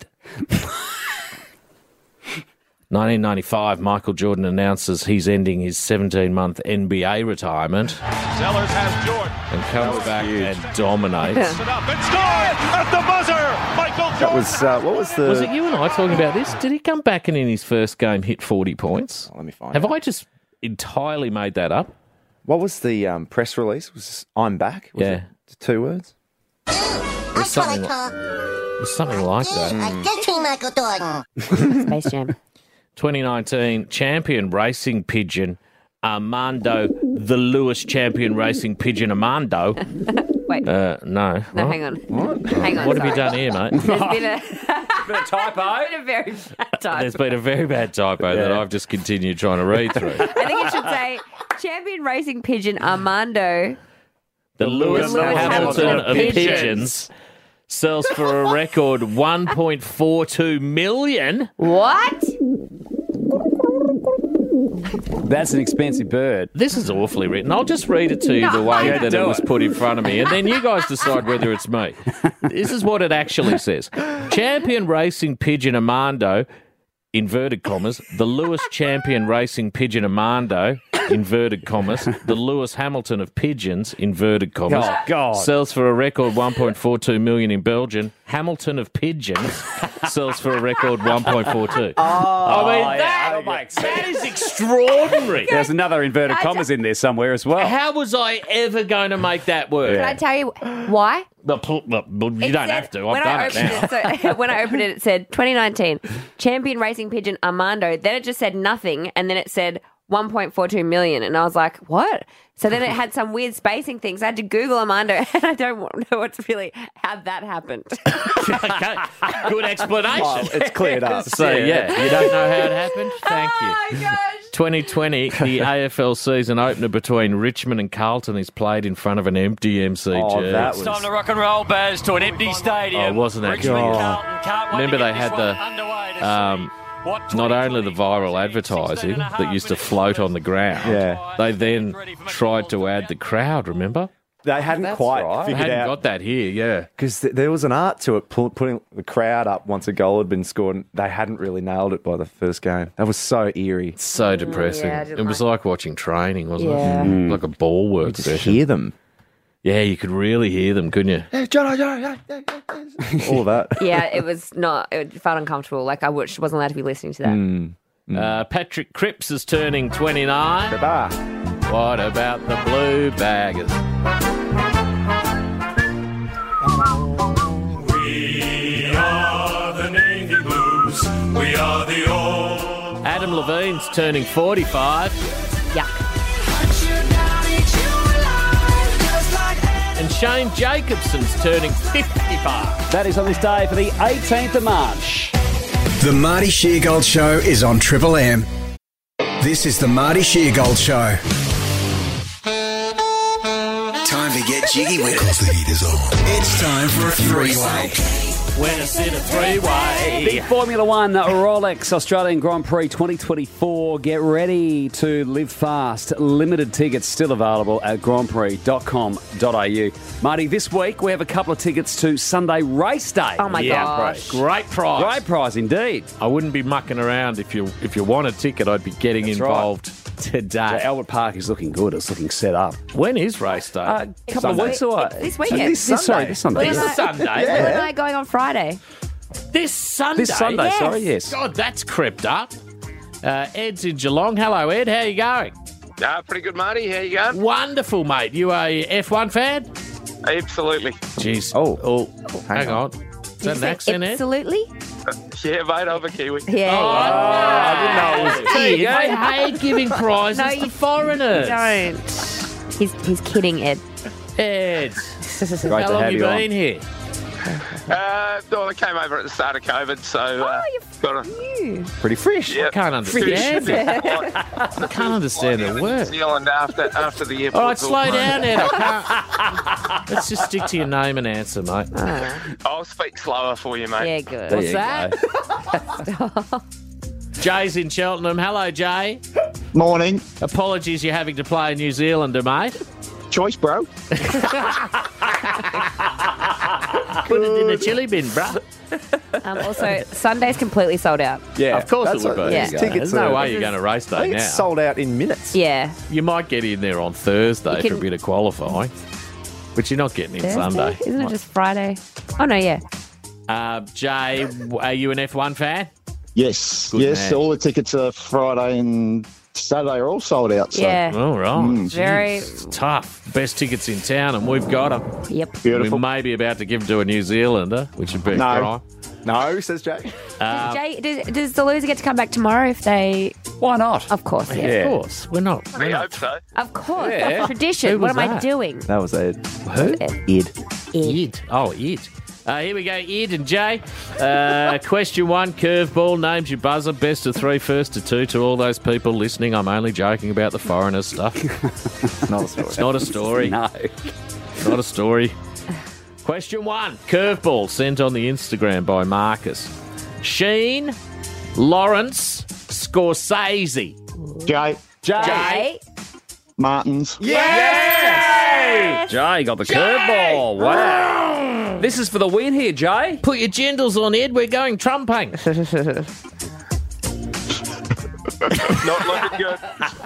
1995, Michael Jordan announces he's ending his 17-month NBA retirement Sellers has Jordan. and comes back and dominates. It up and scored at the buzzer. Michael That was what was the? Was it you and I talking about this? Did he come back and in his first game hit 40 points? Let me find. Have out. I just entirely made that up? What was the press release? Was I'm back? Was Yeah. it 2 words? It was something like that. Space Jam. 2019 champion racing pigeon Armando, the Lewis champion racing pigeon Armando. Wait. No. No, hang on. What? Hang on. What have you sorry. done here, mate? There's been a, Bit of typo. been a very bad typo. There's been a very bad typo that I've just continued trying to read through. I think it should say champion racing pigeon Armando. The Lewis Hamilton of pigeons sells for a record 1.42 million. What? That's an expensive bird. This is awfully written. I'll just read it to you the way that it was put in front of me, and then you guys decide whether it's me. This is what it actually says. Champion racing pigeon Armando, inverted commas, the Lewis champion racing pigeon Armando, inverted commas, the Lewis Hamilton of pigeons, inverted commas, Oh, God. sells for a record 1.42 million in Belgium. Hamilton of pigeons sells for a record 1.42. I mean, that is extraordinary. There's another inverted commas in there somewhere as well. How was I ever going to make that work? Can I tell you why? Well, you It don't said- have to. when I've done it now. So when I opened it, it said 2019 champion racing pigeon Armando. Then it just said nothing, and then it said 1.42 million, and I was like, what? So then it had some weird spacing things. I had to Google Armando, and I don't know what's really how that happened. Okay, good explanation. Well, it's cleared up. So, yeah, you don't know how it happened? Thank you. Oh my gosh! 2020, the AFL season opener between Richmond and Carlton is played in front of an empty MCG. Oh, that was. Time to rock and roll, Baz, to an empty stadium. Oh, wasn't that Richmond, good? Carlton can't wait Remember to they get had this the, one underway to see what not only the 2020 viral advertising 16 and a half that used to minutes float left. on the ground, Yeah. they then tried to add the crowd, remember? They hadn't quite I figured hadn't out got that here, yeah. because there was an art to it, putting the crowd up once a goal had been scored. And they hadn't really nailed it by the first game. That was so eerie. So depressing. yeah, I it didn't was like watching training, wasn't Yeah. it? Like a ball work Just session. hear them. Yeah, you could really hear them, couldn't you? All that. Yeah, it was not. It felt uncomfortable. Like I wasn't allowed to be listening to that. Patrick Cripps is turning 29. Bah. What about the Blue Baggers? We are the Navy Blues. We are the old. Adam Levine's turning 45. Yuck. And Shane Jacobson's turning 55. That is on this day for the 18th of March. The Marty Sheargold Show is on Triple M. This is the Marty Sheargold Show. Time to get jiggy with it. 'Cause the heat is on. It's time for a three-way. When it's in a three-way. The Formula One Rolex Australian Grand Prix 2024. Get ready to live fast. Limited tickets still available at grandprix.com.au. Marty, this week we have a couple of tickets to Sunday race day. Oh my gosh. Great prize. Great prize indeed. I wouldn't be mucking around if you want a ticket. I'd be getting That's right. involved today. Albert Park is looking good. It's looking set up. When is race day? A couple of weeks away. This weekend. Sorry, this Sunday. This Sunday. Bill and I going on Friday. This Sunday. This Sunday, Yes. sorry, yes. God, that's crept up. Ed's in Geelong. Hello, Ed. How you going? Pretty good, Marty. How you going? Wonderful, mate. You a F1 fan? Absolutely. Jeez. Oh. Hang on. Is that an accent, Ed? Absolutely. Yeah, mate, I'm a Kiwi. Yeah. I didn't know it was There you I go. hate giving prizes No, to you foreigners. Don't. He's kidding, Ed. Ed, Great how to long have you you on. been here? I came over at the start of COVID, so got a You. Pretty fresh. yeah. I can't understand it. I can't understand the New word. Zealand after the airport. All right, slow down, Ed. I can't. Let's just stick to your name and answer, mate. I'll speak slower for you, mate. Yeah, good. There What's you that? go. Jay's in Cheltenham. Hello, Jay. Morning. Apologies you're having to play a New Zealander, mate. Choice, bro. Put it in the chili bin, bruh. Also, Sunday's completely sold out. Yeah. Of course it that's would what- be. Yeah. Tickets There's no are- way you're going to race I day think now. it's sold out in minutes. Yeah. You might get in there on Thursday You for a can- bit of qualifying, but you're not getting in Thursday? Sunday. Isn't it just Friday? Oh, no, yeah. Jay, are you an F1 fan? Yes, Good yes. man. All the tickets are Friday and Saturday are all sold out. So. Yeah. All right. Very. It's tough. Best tickets in town, and we've got them. Yep. Beautiful. We may be about to give them to a New Zealander, which would be a No. crime. No, says Jay. Jay, does the loser get to come back tomorrow if they? Why not? Of course, yeah. Of course. We're not. We hope so. Of course, Yeah. that's tradition. Who What was am I that? doing? That was Ed. Who? Ed. Id. Oh, Id. Here we go, Id and Jay. Question 1, curveball. Names your buzzer. Best of 3, first to 2. To all those people listening, I'm only joking about the foreigners stuff. Not a story. It's not a story. No. Not a story. Question 1, curveball sent on the Instagram by Marcus. Sheen, Lawrence, Scorsese. Jay, Jay. Martins. Yes! Jay got the curveball. Wow. This is for the win here, Jay. Put your genders on, Ed. We're going trumping. Not looking good.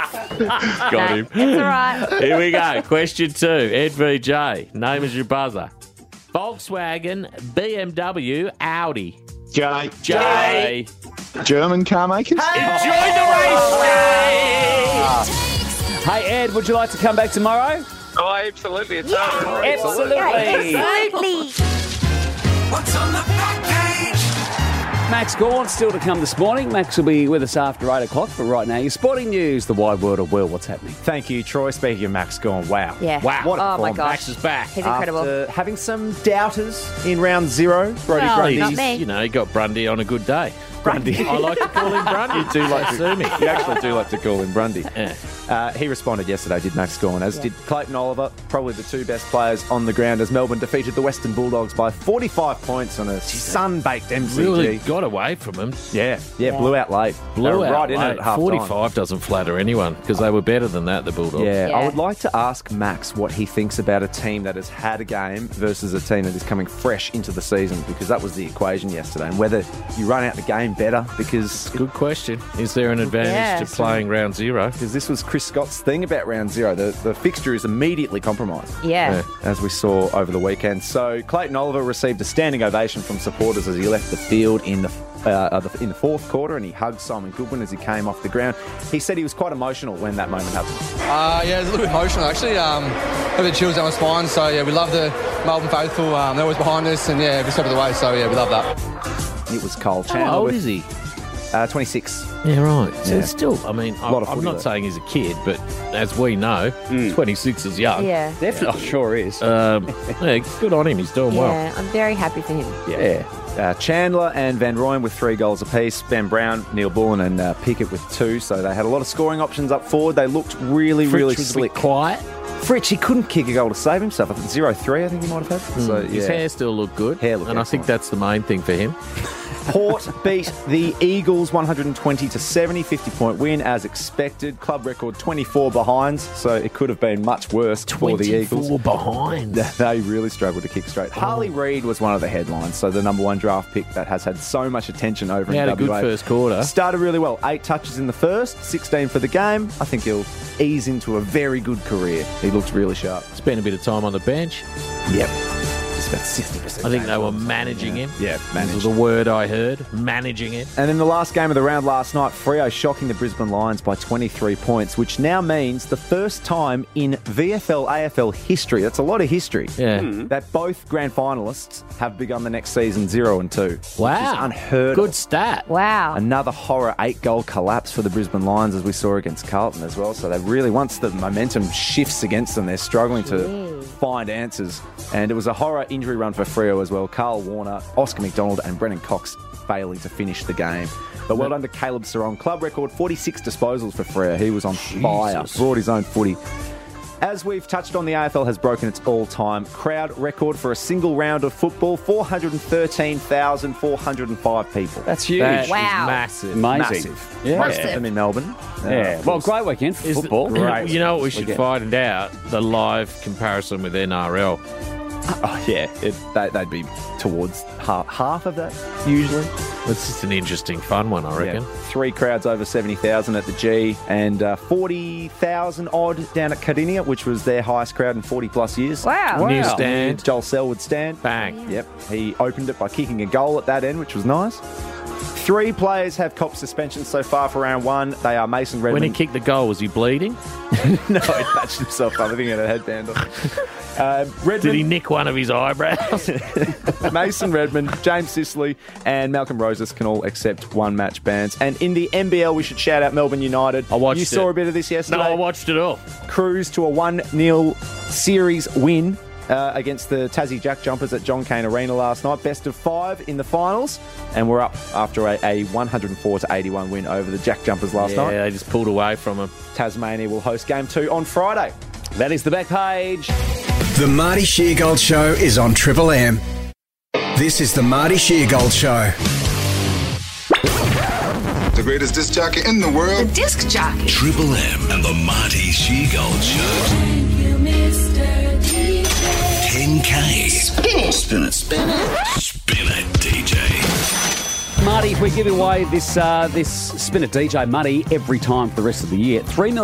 Got him. It's all right. Here we go. Question 2, Ed v. Jay. Name is your buzzer. Volkswagen, BMW, Audi. Jay. Jay. German car makers. Enjoy the race, Jay. Hey, Ed, would you like to come back tomorrow? Oh, absolutely. It's on. Absolutely. Absolutely. What's on the back page? Max Gorn still to come this morning. Max will be with us after 8 o'clock, but right now, your sporting news, the wide world of Will. What's happening? Thank you, Troy. Speaking of Max Gorn, wow. Yeah. Wow. What a Oh, my performance. gosh. Max is back. He's incredible. After having some doubters in round 0, Brody Well, Grundy. Not me. You know, he got Grundy on a good day. Grundy. I like to call him Grundy. You do like to sue me. You actually do like to call him Grundy. Yeah. He responded yesterday, did Max Gorn, as did Clayton Oliver, probably the 2 best players on the ground, as Melbourne defeated the Western Bulldogs by 45 points on a sun-baked MCG. Really got away from him. Yeah, blew out late. They Blew were out right in late. it at half 45 doesn't flatter anyone because they were better than that, the Bulldogs. Yeah, Yeah. I would like to ask Max what he thinks about a team that has had a game versus a team that is coming fresh into the season, because that was the equation yesterday, and whether you run out the game better because Good question. Is there an advantage Yeah. to playing round 0? this was Chris Scott's thing about round 0. The fixture is immediately compromised. Yeah. As we saw over the weekend. So Clayton Oliver received a standing ovation from supporters as he left the field in the 4th quarter, and he hugged Simon Goodwin as he came off the ground. He said he was quite emotional when that moment happened. Yeah, it's a little bit emotional actually. A bit of chills down my spine. So yeah, we love the Melbourne faithful. They're always behind us, and yeah, every step of the way. So yeah, we love that. It was Cole How Chandler. old with, is he? 26. Yeah, right. So Yeah. it's still, I mean, Lot of I'm footy, not though. saying he's a kid, but as we know, 26 is young. Yeah. Definitely. Oh, sure is. Yeah, good on him. He's doing well. Yeah, I'm very happy for him. Yeah. Chandler and Van Rooyen with 3 goals apiece. Ben Brown, Neil Bullen and Pickett with 2. So they had a lot of scoring options up forward. They looked really, Fritsch really was a slick. bit quiet. Fritsch, he couldn't kick a goal to save himself. I think 0-3, I think he might have had. So, His yeah. hair still looked good. Hair looked and I think excellent. that's the main thing for him. Port beat the Eagles 120-70, 50-point win as expected. Club record 24 behinds, so it could have been much worse for the Eagles. 24 behind. They really struggled to kick straight. Harley Reid was one of the headlines, so the number 1 draft pick that has had so much attention over He in had a WA. good first quarter. Started really well. 8 touches in the first, 16 for the game. I think he'll ease into a very good career. He looks really sharp. Spent a bit of time on the bench. Yep. Just about 60%. I think they were managing him. Yeah, This managed. was the word I heard. Managing it. And in the last game of the round last night, Freo shocking the Brisbane Lions by 23 points, which now means the first time in VFL AFL history, that's a lot of history, that both grand finalists have begun the next season 0-2. Wow. Which is unheard Good of. Wow. stat. Another horror 8-goal collapse for the Brisbane Lions, as we saw against Carlton as well. So they really, once the momentum shifts against them, they're struggling to find answers. And it was a horror injury run for Freo as well. Carl Warner, Oscar McDonald and Brennan Cox failing to finish the game. But well done to Caleb Sarong. Club record 46 disposals for Freo. He was on fire. Brought his own footy. As we've touched on, the AFL has broken its all-time crowd record for a single round of football, 413,405 people. That's huge. That is Wow. massive. Amazing. Massive. Yeah. Most of them in Melbourne. Yeah. Well, great weekend for football. You know what we should find out? The live comparison with NRL. Oh, yeah. They'd be towards half of that, usually. It's just an interesting, fun one, I reckon. Yeah. 3 crowds over 70,000 at the G and 40,000 odd down at Cardinia, which was their highest crowd in 40 plus years. Wow. New stand. Joel Selwood stand. Bang. Yep. He opened it by kicking a goal at that end, which was nice. 3 players have cop suspensions so far for round 1. They are Mason Redmond. When he kicked the goal, was he bleeding? No, he patched himself up. I think he had a headband on. Redmond, Did he nick one of his eyebrows? Mason Redmond, James Sisley, and Malcolm Roses can all accept 1 match bans. And in the NBL, we should shout out Melbourne United. I watched You it. saw a bit of this yesterday. No, I watched it all. Cruise to a 1-0 series win against the Tassie Jack Jumpers at John Cain Arena last night. Best of 5 in the finals. And we're up after a 104-81 win over the Jack Jumpers last night. Yeah, they just pulled away from him. Tasmania will host Game 2 on Friday. That is the back page. The Marty Sheargold Show is on Triple M. This is the Marty Sheargold Show. The greatest disc jockey in the world. The disc jockey. Triple M and the Marty Sheargold Show. 10K. Spin it. Spin it. Spin it. Spin it, DJ. Marty, if we give away this Spin It DJ money every time for the rest of the year,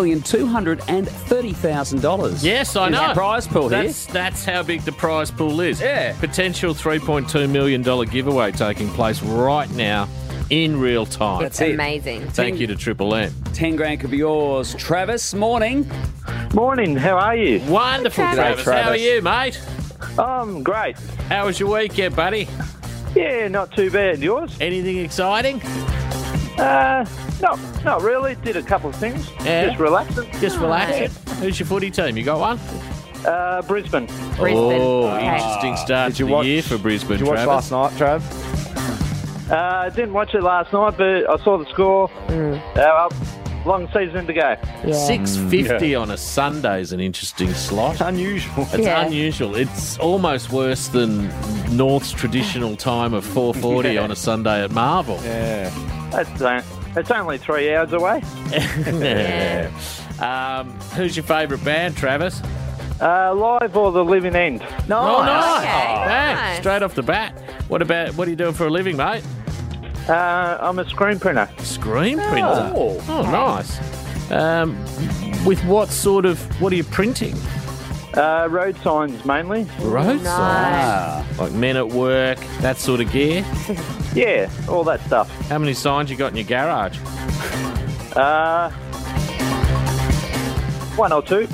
$3,230,000. Yes, I know. Prize pool here. That's how big the prize pool is. Yeah. Potential $3.2 million giveaway taking place right now in real time. It's amazing. Thank you to Triple M. 10 grand could be yours. Travis, morning. Morning, how are you? Wonderful, Travis. How are you, mate? Great. How was your weekend, buddy? Yeah, not too bad. Yours? Anything exciting? Not really. Did a couple of things. Yeah. Just relaxing. Just relaxing. Who's your footy team? You got one? Brisbane. Oh, Okay. interesting start to the year for Brisbane, Did you watch Travis. last night, Trav? Didn't watch it last night, but I saw the score. Long season to go. 6:50 on a Sunday is an interesting slot. Unusual. It's unusual. It's almost worse than North's traditional time of 4:40 on a Sunday at Marvel. Yeah. It's only 3 hours away. Who's your favourite band, Travis? Live or The Living End? Oh, nice. Okay, Bang, nice. straight off the bat. What are you doing for a living, mate? I'm a screen printer. Screen printer. Oh, nice. With what are you printing? Road signs mainly. Road Nice. signs. Like men at work, that sort of gear. Yeah, all that stuff. How many signs you got in your garage? 1 or 2.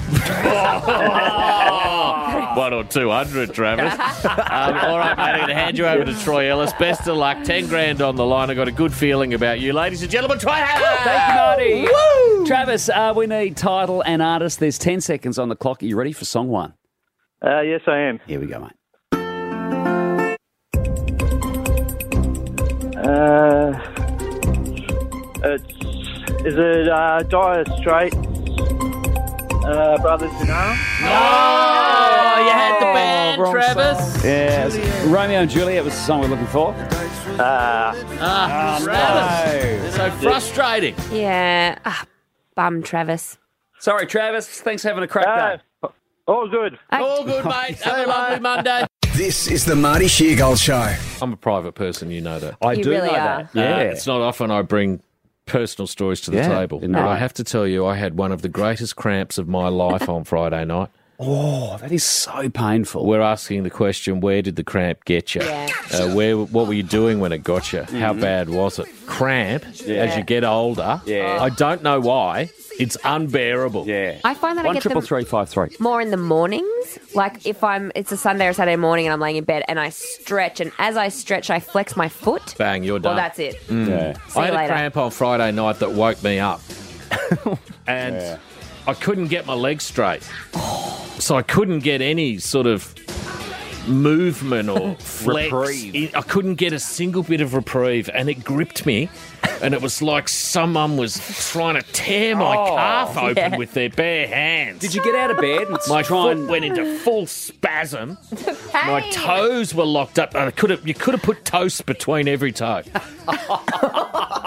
1 or 200, Travis. All right, mate, I'm going to hand you over to Troy Ellis. Best of luck. 10 grand on the line. I've got a good feeling about you. Ladies and gentlemen, Troy Ellis! Thank you, Marty. Woo! Travis, we need title and artist. There's 10 seconds on the clock. Are you ready for song 1? Yes, I am. Here we go, mate. Is it Dire Straits, Brothers in Arms? Oh, you had the band, wrong Travis. Yeah, Romeo and Juliet was the song we're looking for. Travis. So frustrating. Yeah. Bum, Travis. Sorry, Travis. Thanks for having a crack day. All good. All good, mate. Have a lovely Monday. This is the Marty Sheargold Show. I'm a private person, you know that. I You do really know are. that. Yeah. It's not often I bring personal stories to the table. But I have to tell you, I had one of the greatest cramps of my life on Friday night. Oh, that is so painful. We're asking the question, where did the cramp get you? Yeah. What were you doing when it got you? How bad was it? Cramp, as you get older, I don't know why, it's unbearable. Yeah. I find that I get them 1-333-553. more in the mornings. Like if it's a Sunday or Saturday morning and I'm laying in bed and I stretch, and as I stretch, I flex my foot. Bang, you're done. Well, that's it. Yeah. See I you had a later. cramp on Friday night that woke me up. And I couldn't get my legs straight. So I couldn't get any sort of movement or flex. Reprieve. I couldn't get a single bit of reprieve, and it gripped me. And it was like someone was trying to tear my calf open with their bare hands. Did you get out of bed? And My try foot went into full spasm. Hey. My toes were locked up. You could have put toast between every toe.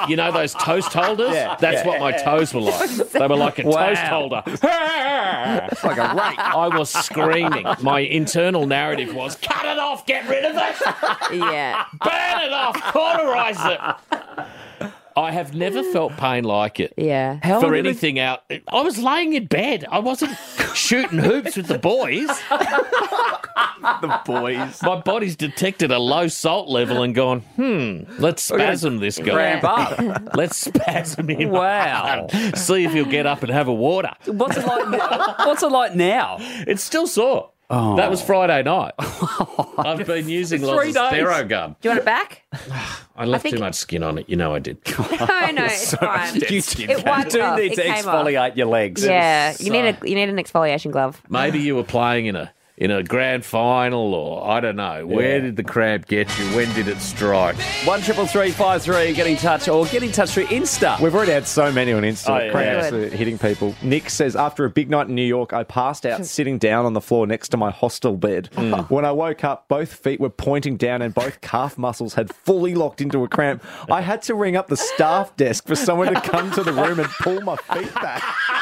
You know those toast holders? Yeah, That's yeah. what my toes were like. They were like a Wow. toast holder. It's like a rake. I was screaming. My internal narrative was, cut it off, get rid of it, Yeah. burn it off, cauterise it. I have never felt pain like it. Yeah. For anything out. I was laying in bed. I wasn't shooting hoops with the boys. The boys. My body's detected a low salt level and gone, let's spasm this guy. Ramp up. Let's spasm him. Wow. up. See if he'll get up and have a water. What's it like now? What's it like now? It's still sore. Oh. That was Friday night. I've been using 3 lots of days. Theragun. Do you want it back? I left think- too much skin on it. You know I did. No, it's fine. You It wiped do off. need It to came off. exfoliate your legs. Yeah, you need an exfoliation glove. Maybe you were playing in a grand final, or I don't know. Where did the cramp get you? When did it strike? 133353, get in touch or get in touch through Insta. We've already had so many on Insta. Oh, yeah. Cramps Good. are hitting people. Nick says, after a big night in New York, I passed out sitting down on the floor next to my hostel bed. When I woke up, both feet were pointing down and both calf muscles had fully locked into a cramp. I had to ring up the staff desk for someone to come to the room and pull my feet back.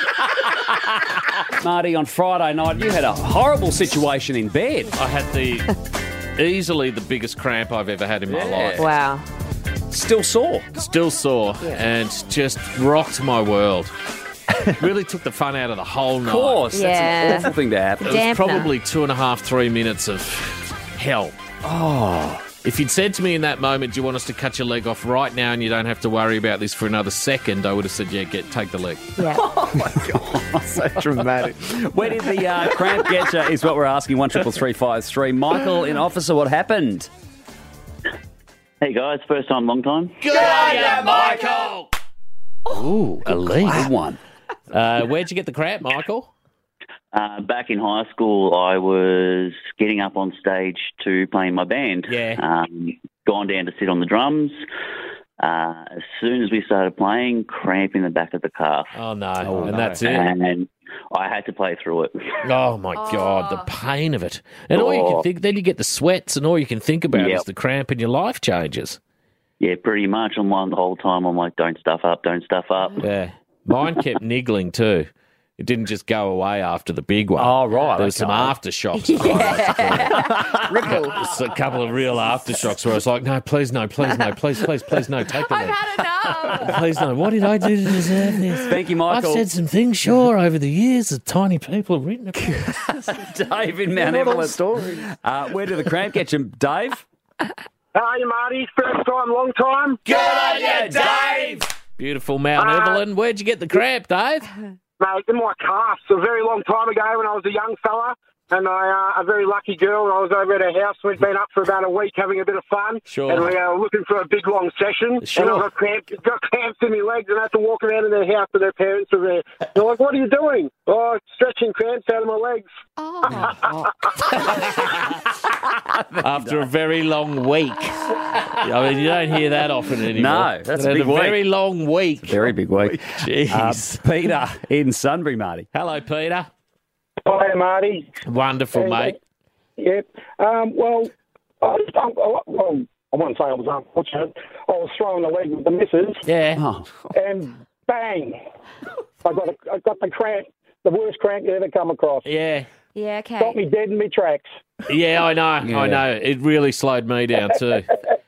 Marty, on Friday night, you had a horrible situation in bed. I had easily the biggest cramp I've ever had in my life. Wow. Still sore. Still sore and just rocked my world. Really took the fun out of the whole night. Of course. Yeah. That's an awful thing to happen. It was Dampener. probably 2.5, 3 minutes of hell. Oh. If you'd said to me in that moment, do you want us to cut your leg off right now and you don't have to worry about this for another second, I would have said, yeah, take the leg. Yeah. So dramatic. Where did the cramp get you is what we're asking, 133353. Michael in Officer, what happened? Hey guys, first time, long time. Good on you, Michael! Ooh, elite. Good one. Where'd you get the cramp, Michael? Back in high school, I was getting up on stage to play in my band. Yeah. Gone down to sit on the drums. As soon as we started playing, cramp in the back of the calf. Oh, no. That's it. And I had to play through it. Oh, my God, the pain of it. And all you can think, then you get the sweats and all you can think about is the cramp and your life changes. Yeah, pretty much. I'm the whole time. I'm like, don't stuff up, don't stuff up. Yeah. Mine kept niggling too. It didn't just go away after the big one. Oh, right. There was some aftershocks. There's a couple of real aftershocks where I was like, no, please, no, please, no, please, no, take the I've leg. had enough. Please, no. What did I do to deserve this? Thank you, Michael. I've said some things, sure, over the years that tiny people have written about. Dave in Mount Evelyn. Where did the cramp get you, Dave? How are you, Marty? First time, long time. Good on you, Dave! Beautiful Mount Evelyn. Where'd you get the cramp, Dave? Mate, in my calves a very long time ago when I was a young fella, and a very lucky girl. I was over at her house. We'd been up for about a week having a bit of fun. Sure. And we were looking for a big, long session. Sure. And I got cramps in my legs and I had to walk around in their house with their parents were there. They're like, what are you doing? Oh, stretching cramps out of my legs. After a very long week. I mean, you don't hear that often anymore. No, that's a Had big week. very long week. Very big week. Jeez. Peter in Sunbury, Marty. Hello, Peter. Hi, Marty. Wonderful, mate. Yep. Well, I wouldn't say I was unfortunate. I was throwing the leg with the missus. Yeah. And bang, I got the cramp, the worst cramp you ever come across. Yeah. Yeah, okay. Got me dead in my tracks. Yeah, I know. Yeah. I know. It really slowed me down too.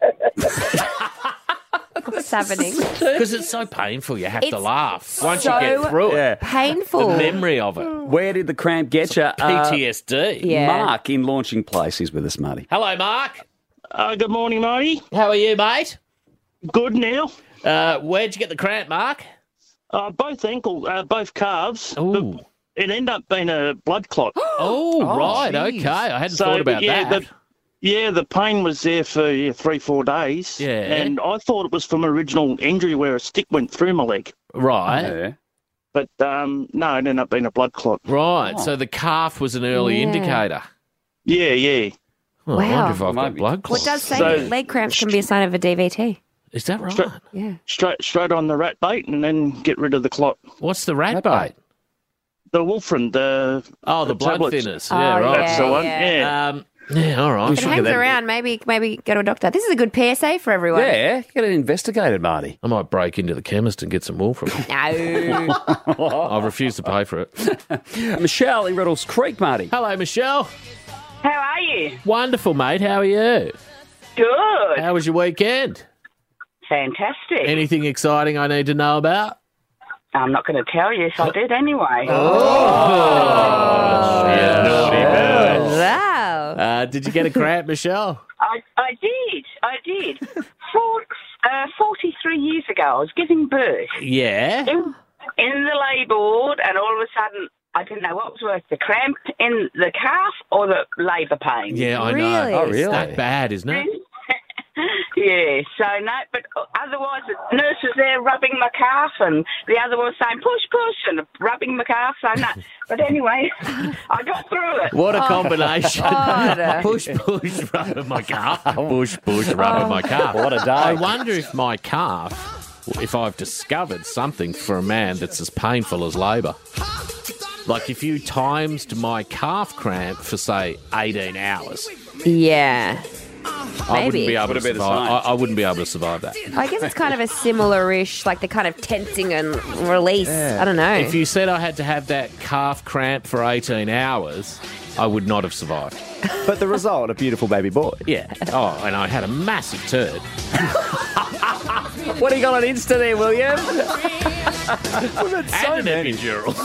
What's happening? Because it's so painful, you have to It's laugh. Once so you get through it, Yeah. Painful. the memory of it. Where did the cramp get you? PTSD. Yeah. Mark in Launching Place is with us, Marty. Hello, Mark. Good morning, Marty. How are you, mate? Good now. Where'd you get the cramp, Mark? Both both calves. Ooh. It ended up being a blood clot. Oh, right. geez. Okay. I hadn't thought about that. The pain was there for 3-4 days. Yeah. And I thought it was from original injury where a stick went through my leg. Right. Yeah. But no, it ended up being a blood clot. Right. Oh. So the calf was an early Yeah. indicator. Yeah. Well, I Wow. wonder if I've got Maybe. blood Well, clots. it does say So- leg cramps can be a sign of a DVT. Is that right? Straight- Yeah. Straight on the rat bait and then get rid of the clot. What's the rat Rat bait? The Wolfram, Oh, the blood tablets. thinners. Oh, Yeah, right. That's the one. yeah. Yeah. Yeah, all right. If it hangs around, maybe go to a doctor. This is a good PSA for everyone. Yeah, get it investigated, Marty. I might break into the chemist and get some wool from it. No. I refuse to pay for it. Michelle in Riddles Creek, Marty. Hello, Michelle. How are you? Wonderful, mate. How are you? Good. How was your weekend? Fantastic. Anything exciting I need to know about? I'm not going to tell you, so I did anyway. Wow. Did you get a cramp, Michelle? I did. 43 years ago, I was giving birth. Yeah. In the labour ward, and all of a sudden, I didn't know what was worse, the cramp in the calf or the labour pain. Yeah, I know. Really? Oh, really? It's that bad, isn't it? Yeah, so no, but otherwise the nurse was there rubbing my calf and the other was saying push and rubbing my calf, so no. But anyway, I got through it. What a combination. Oh, Push, rubbing my calf. Push, rubbing my calf. What a day. I wonder if my calf, if I've discovered something for a man that's as painful as labour. Like if you timed my calf cramp for, say, 18 hours. Yeah. I wouldn't be able to Would it be the survive. same? I wouldn't be able to survive that. I guess it's kind of a similar-ish, like the kind of tensing and release. I don't know. If you said I had to have that calf cramp for 18 hours, I would not have survived. But the result, a beautiful baby boy. Yeah. Oh, and I had a massive turd. What do you got on Insta there, William? We've had so And an many. epidural.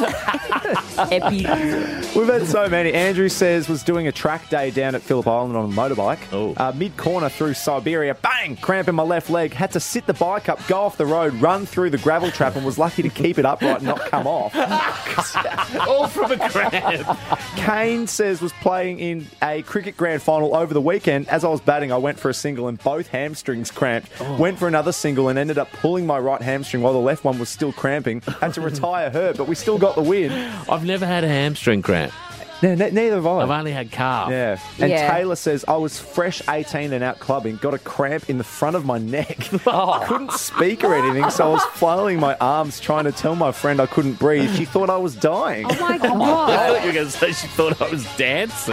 We've had so many. Andrew says was doing a track day down at Phillip Island on a motorbike. Oh. Mid-corner through Siberia, bang, cramp in my left leg. Had to sit the bike up, go off the road, run through the gravel trap and was lucky to keep it upright and not come off. All from a cramp. Kane says was playing in a cricket grand final over the weekend. As I was batting, I went for a single and both hamstrings cramped. Went for another single and ended up pulling my right hamstring while the left one was still cramping. Had to retire her, but we still got the win. I've never had a hamstring cramp. No, neither have I. I've only had calf. Yeah. And Yeah. Taylor says, I was fresh 18 and out clubbing, got a cramp in the front of my neck. Couldn't speak or anything, so I was flailing my arms trying to tell my friend I couldn't breathe. She thought I was dying. Oh, my I God. thought you were going to say she thought I was dancing.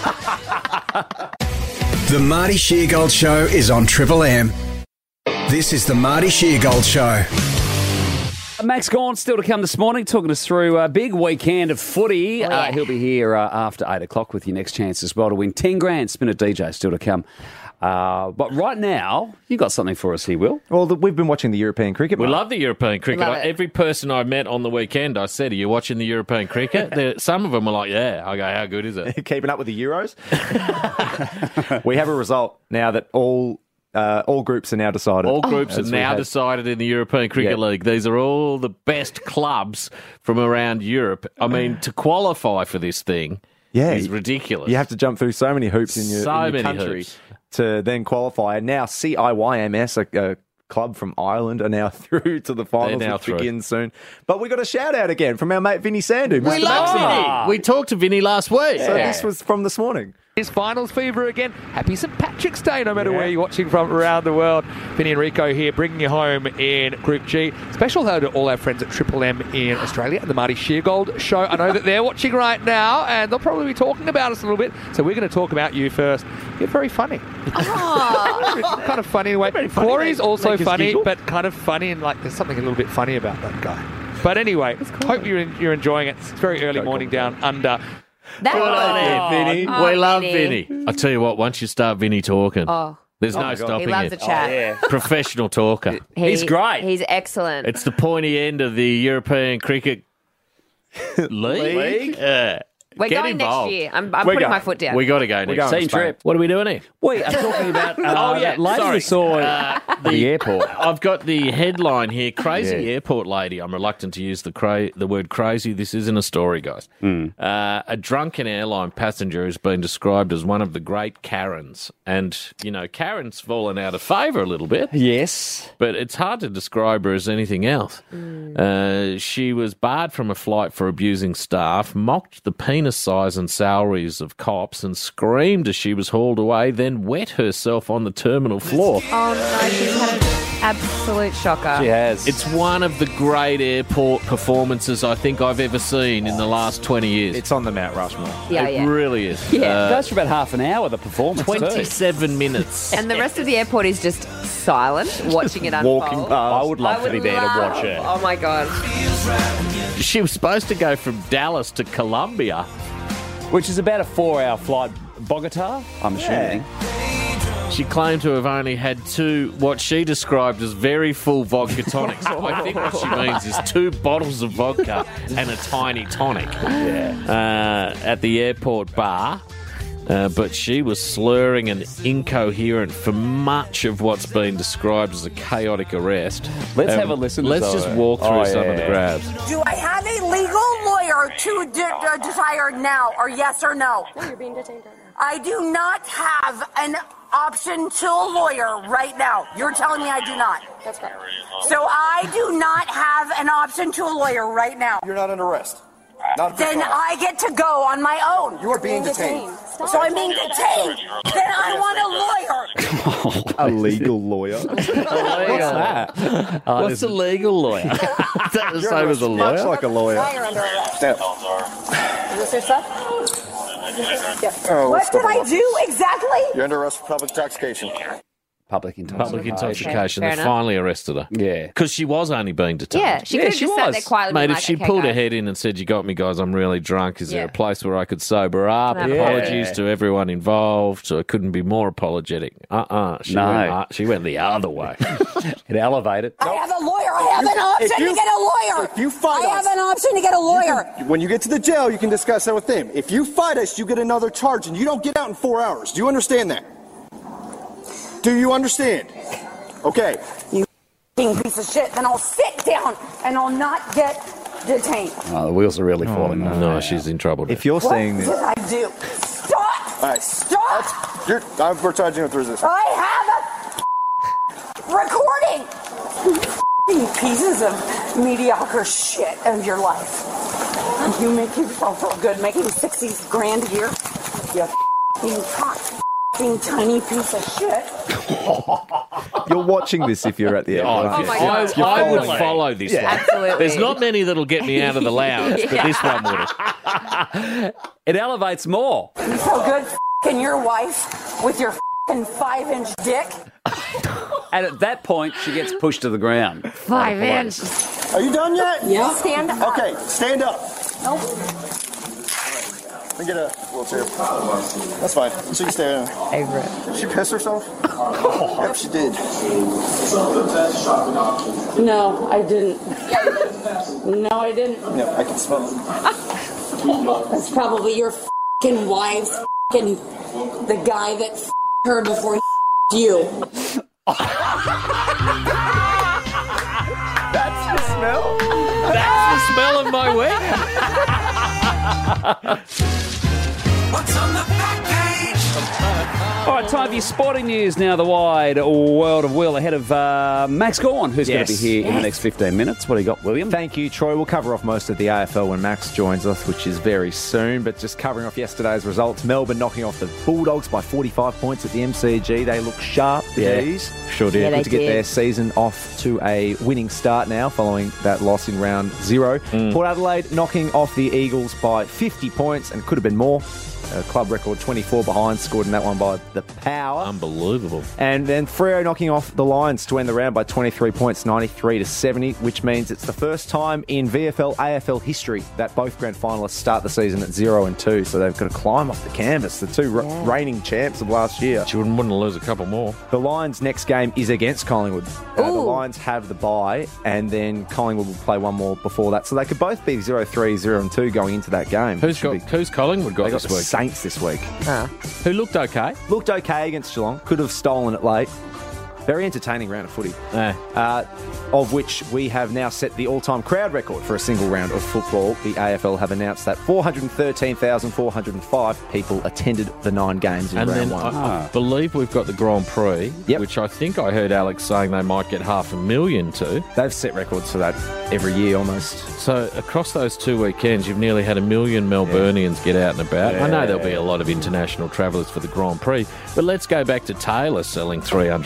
The Marty Sheargold Show is on Triple M. This is the Marty Sheargold Show. Max Gawn still to come this morning, talking us through a big weekend of footy. He'll be here after 8 o'clock with your next chance as well to win 10 grand. Spin a DJ still to come. But right now, you got something for us here, Will. Well, we've been watching the European cricket. We Mark. love the European cricket. Love it. Every person I met on the weekend, I said, are you watching the European cricket? Some of them are like, yeah. I go, how good is it? Keeping up with the Euros. We have a result now that all groups are now decided. All groups are As we now had. decided in the European Cricket Yeah. League. These are all the best clubs from around Europe. I mean, to qualify for this thing is ridiculous. You have to jump through so many hoops in your, So in your many country hoops. to then qualify. And now CIYMS, a club from Ireland, are now through to the finals, They're now which through. begins soon. But we got a shout out again from our mate Vinny Sandu. We Mr. love Maximo. Vinny. We talked to Vinny last week. So this was from this morning. It's finals fever again. Happy St. Patrick's Day, no matter where you're watching from around the world. Vinny and Rico here, bringing you home in Group G. Special hello to all our friends at Triple M in Australia and the Marty Sheargold Show. I know that they're watching right now, and they'll probably be talking about us a little bit. So we're going to talk about you first. You're very funny. Kind of funny in a way. Corey's also Make us funny, giggle. but kind of funny, and like there's something a little bit funny about that guy. But anyway, hope you're enjoying it. It's very early morning down under. That Good on you, Vinny. Oh, we love Vinny. Vinny. I tell you what, once you start Vinny talking, there's no stopping He loves it. a chat. Professional talker. He's great. He's excellent. It's the pointy end of the European Cricket League. We're Get going involved. next year. I'm putting my foot down. We got to go next Team year. trip. What are we doing here? We are talking about that lady sorry. we saw at the airport. I've got the headline here. Crazy airport lady. I'm reluctant to use the word crazy. This isn't a story, guys. A drunken airline passenger has been described as one of the great Karens. And, you know, Karen's fallen out of favour a little bit. Yes. But it's hard to describe her as anything else. She was barred from a flight for abusing staff, mocked the penis size and salaries of cops, and screamed as she was hauled away, then wet herself on the terminal floor. Oh no, she's had Absolute shocker. She has. It's one of the great airport performances I think I've ever seen in the last 20 years. It's on the Mount Rushmore. Yeah, it yeah. really is. Yeah, it goes for about half an hour, the performance. 27 minutes. And the rest of the airport is just silent, watching it unfold. Walking past. I would love to be there to watch it. Oh my god. She was supposed to go from Dallas to Colombia. Which is about a 4-hour flight. Bogota, I'm assuming. She claimed to have only had 2, what she described as very full vodka tonics. I think what she means is 2 bottles of vodka and a tiny tonic at the airport bar. But she was slurring and incoherent for much of what's been described as a chaotic arrest. Let's have a listen to Let's just walk through some of the grabs. Do I have a legal lawyer to desire now, or yes or no? No, you're being detained right now. I do not have an option to a lawyer right now. You're telling me I do not. That's correct. So I do not have an option to a lawyer right now. You're not under arrest. Then I get to go on my own. You are being detained. So I'm being detained. Then I want a lawyer. A legal lawyer. What's a legal lawyer? Is that the same as a lawyer? Much like a lawyer. Now you're under arrest. Stand. Is this your stuff? Yeah. What did I do exactly? You're under arrest for public intoxication. Public intoxication. Public intoxication. Fair They enough. finally arrested her. Yeah. Because she was only being detained. Yeah, she could have just sat there quietly. Mate, been if like, she okay, pulled her guys. head in and said, "You got me, guys, I'm really drunk. Is there Yeah. a place where I could sober up?" Can I Apologies Yeah. to everyone involved. So I couldn't be more apologetic. No. She went the other way. It elevated. I have a lawyer. I have an option to get a lawyer. If you fight I have us, an option to get a lawyer. when you get to the jail, you can discuss that with them. If you fight us, you get another charge, and you don't get out in 4 hours. Do you understand that? Do you understand? Okay. You piece of shit. Then I'll sit down and I'll not get detained. Oh, the wheels are really falling off. No, she's in trouble. If you're What saying did this, I do? Stop! All right. Stop! We're charging you with resistance. I have a recording. You pieces of mediocre shit of your life. You make yourself feel good making 60 grand a year. You fucking tiny piece of shit. you're watching this if you're at the airport. Oh my God. I would follow this one. Absolutely. There's not many that'll get me out of the lounge, but this one would have. It elevates more. You feel good f***ing your wife with your f***ing 5-inch dick? And at that point, she gets pushed to the ground. 5 inch. Are you done yet? Yeah. Stand up. Okay, stand up. Nope. Let me get a wheelchair. That's fine. She can stay there. Favorite. Did she piss herself? Yep, she did. No, I didn't. No, I didn't. Yeah, I can smell it. That's probably your f***ing wife's f***ing the guy that f***ed her before he f***ed you. That's the smell? That's the smell of my wedding. What's on the back page? All right, time for your sporting news now. The wide world of Will ahead of Max Gawn, who's going to be here in the next 15 minutes. What do you got, William? Thank you, Troy. We'll cover off most of the AFL when Max joins us, which is very soon. But just covering off yesterday's results, Melbourne knocking off the Bulldogs by 45 points at the MCG. They look sharp, the G's. Sure did. Yeah, Good they to get did. their season off to a winning start now following that loss in round 0. Port Adelaide knocking off the Eagles by 50 points and could have been more. Club record 24 behind, scored in that one by the Power. Unbelievable. And then Freo knocking off the Lions to end the round by 23 points, 93-70, which means it's the first time in VFL AFL history that both grand finalists start the season at 0-2. So they've got to climb off the canvas. The two reigning champs of last year. She wouldn't lose a couple more. The Lions' next game is against Collingwood. The Lions have the bye, and then Collingwood will play one more before that. So they could both be 0-3, 0-2 going into that game. Who's Collingwood got They got this the week? Saints this week. Who looked okay? Looked okay against Geelong. Could have stolen it late. Very entertaining round of footy. Of which we have now set the all-time crowd record for a single round of football. The AFL have announced that 413,405 people attended the 9 games in And round then 1. I believe we've got the Grand Prix, which I think I heard Alex saying they might get 500,000 to. They've set records for that every year almost. So across those 2 weekends, you've nearly had 1 million Melburnians get out and about. I know there'll be a lot of international travellers for the Grand Prix, but let's go back to Taylor selling 300,000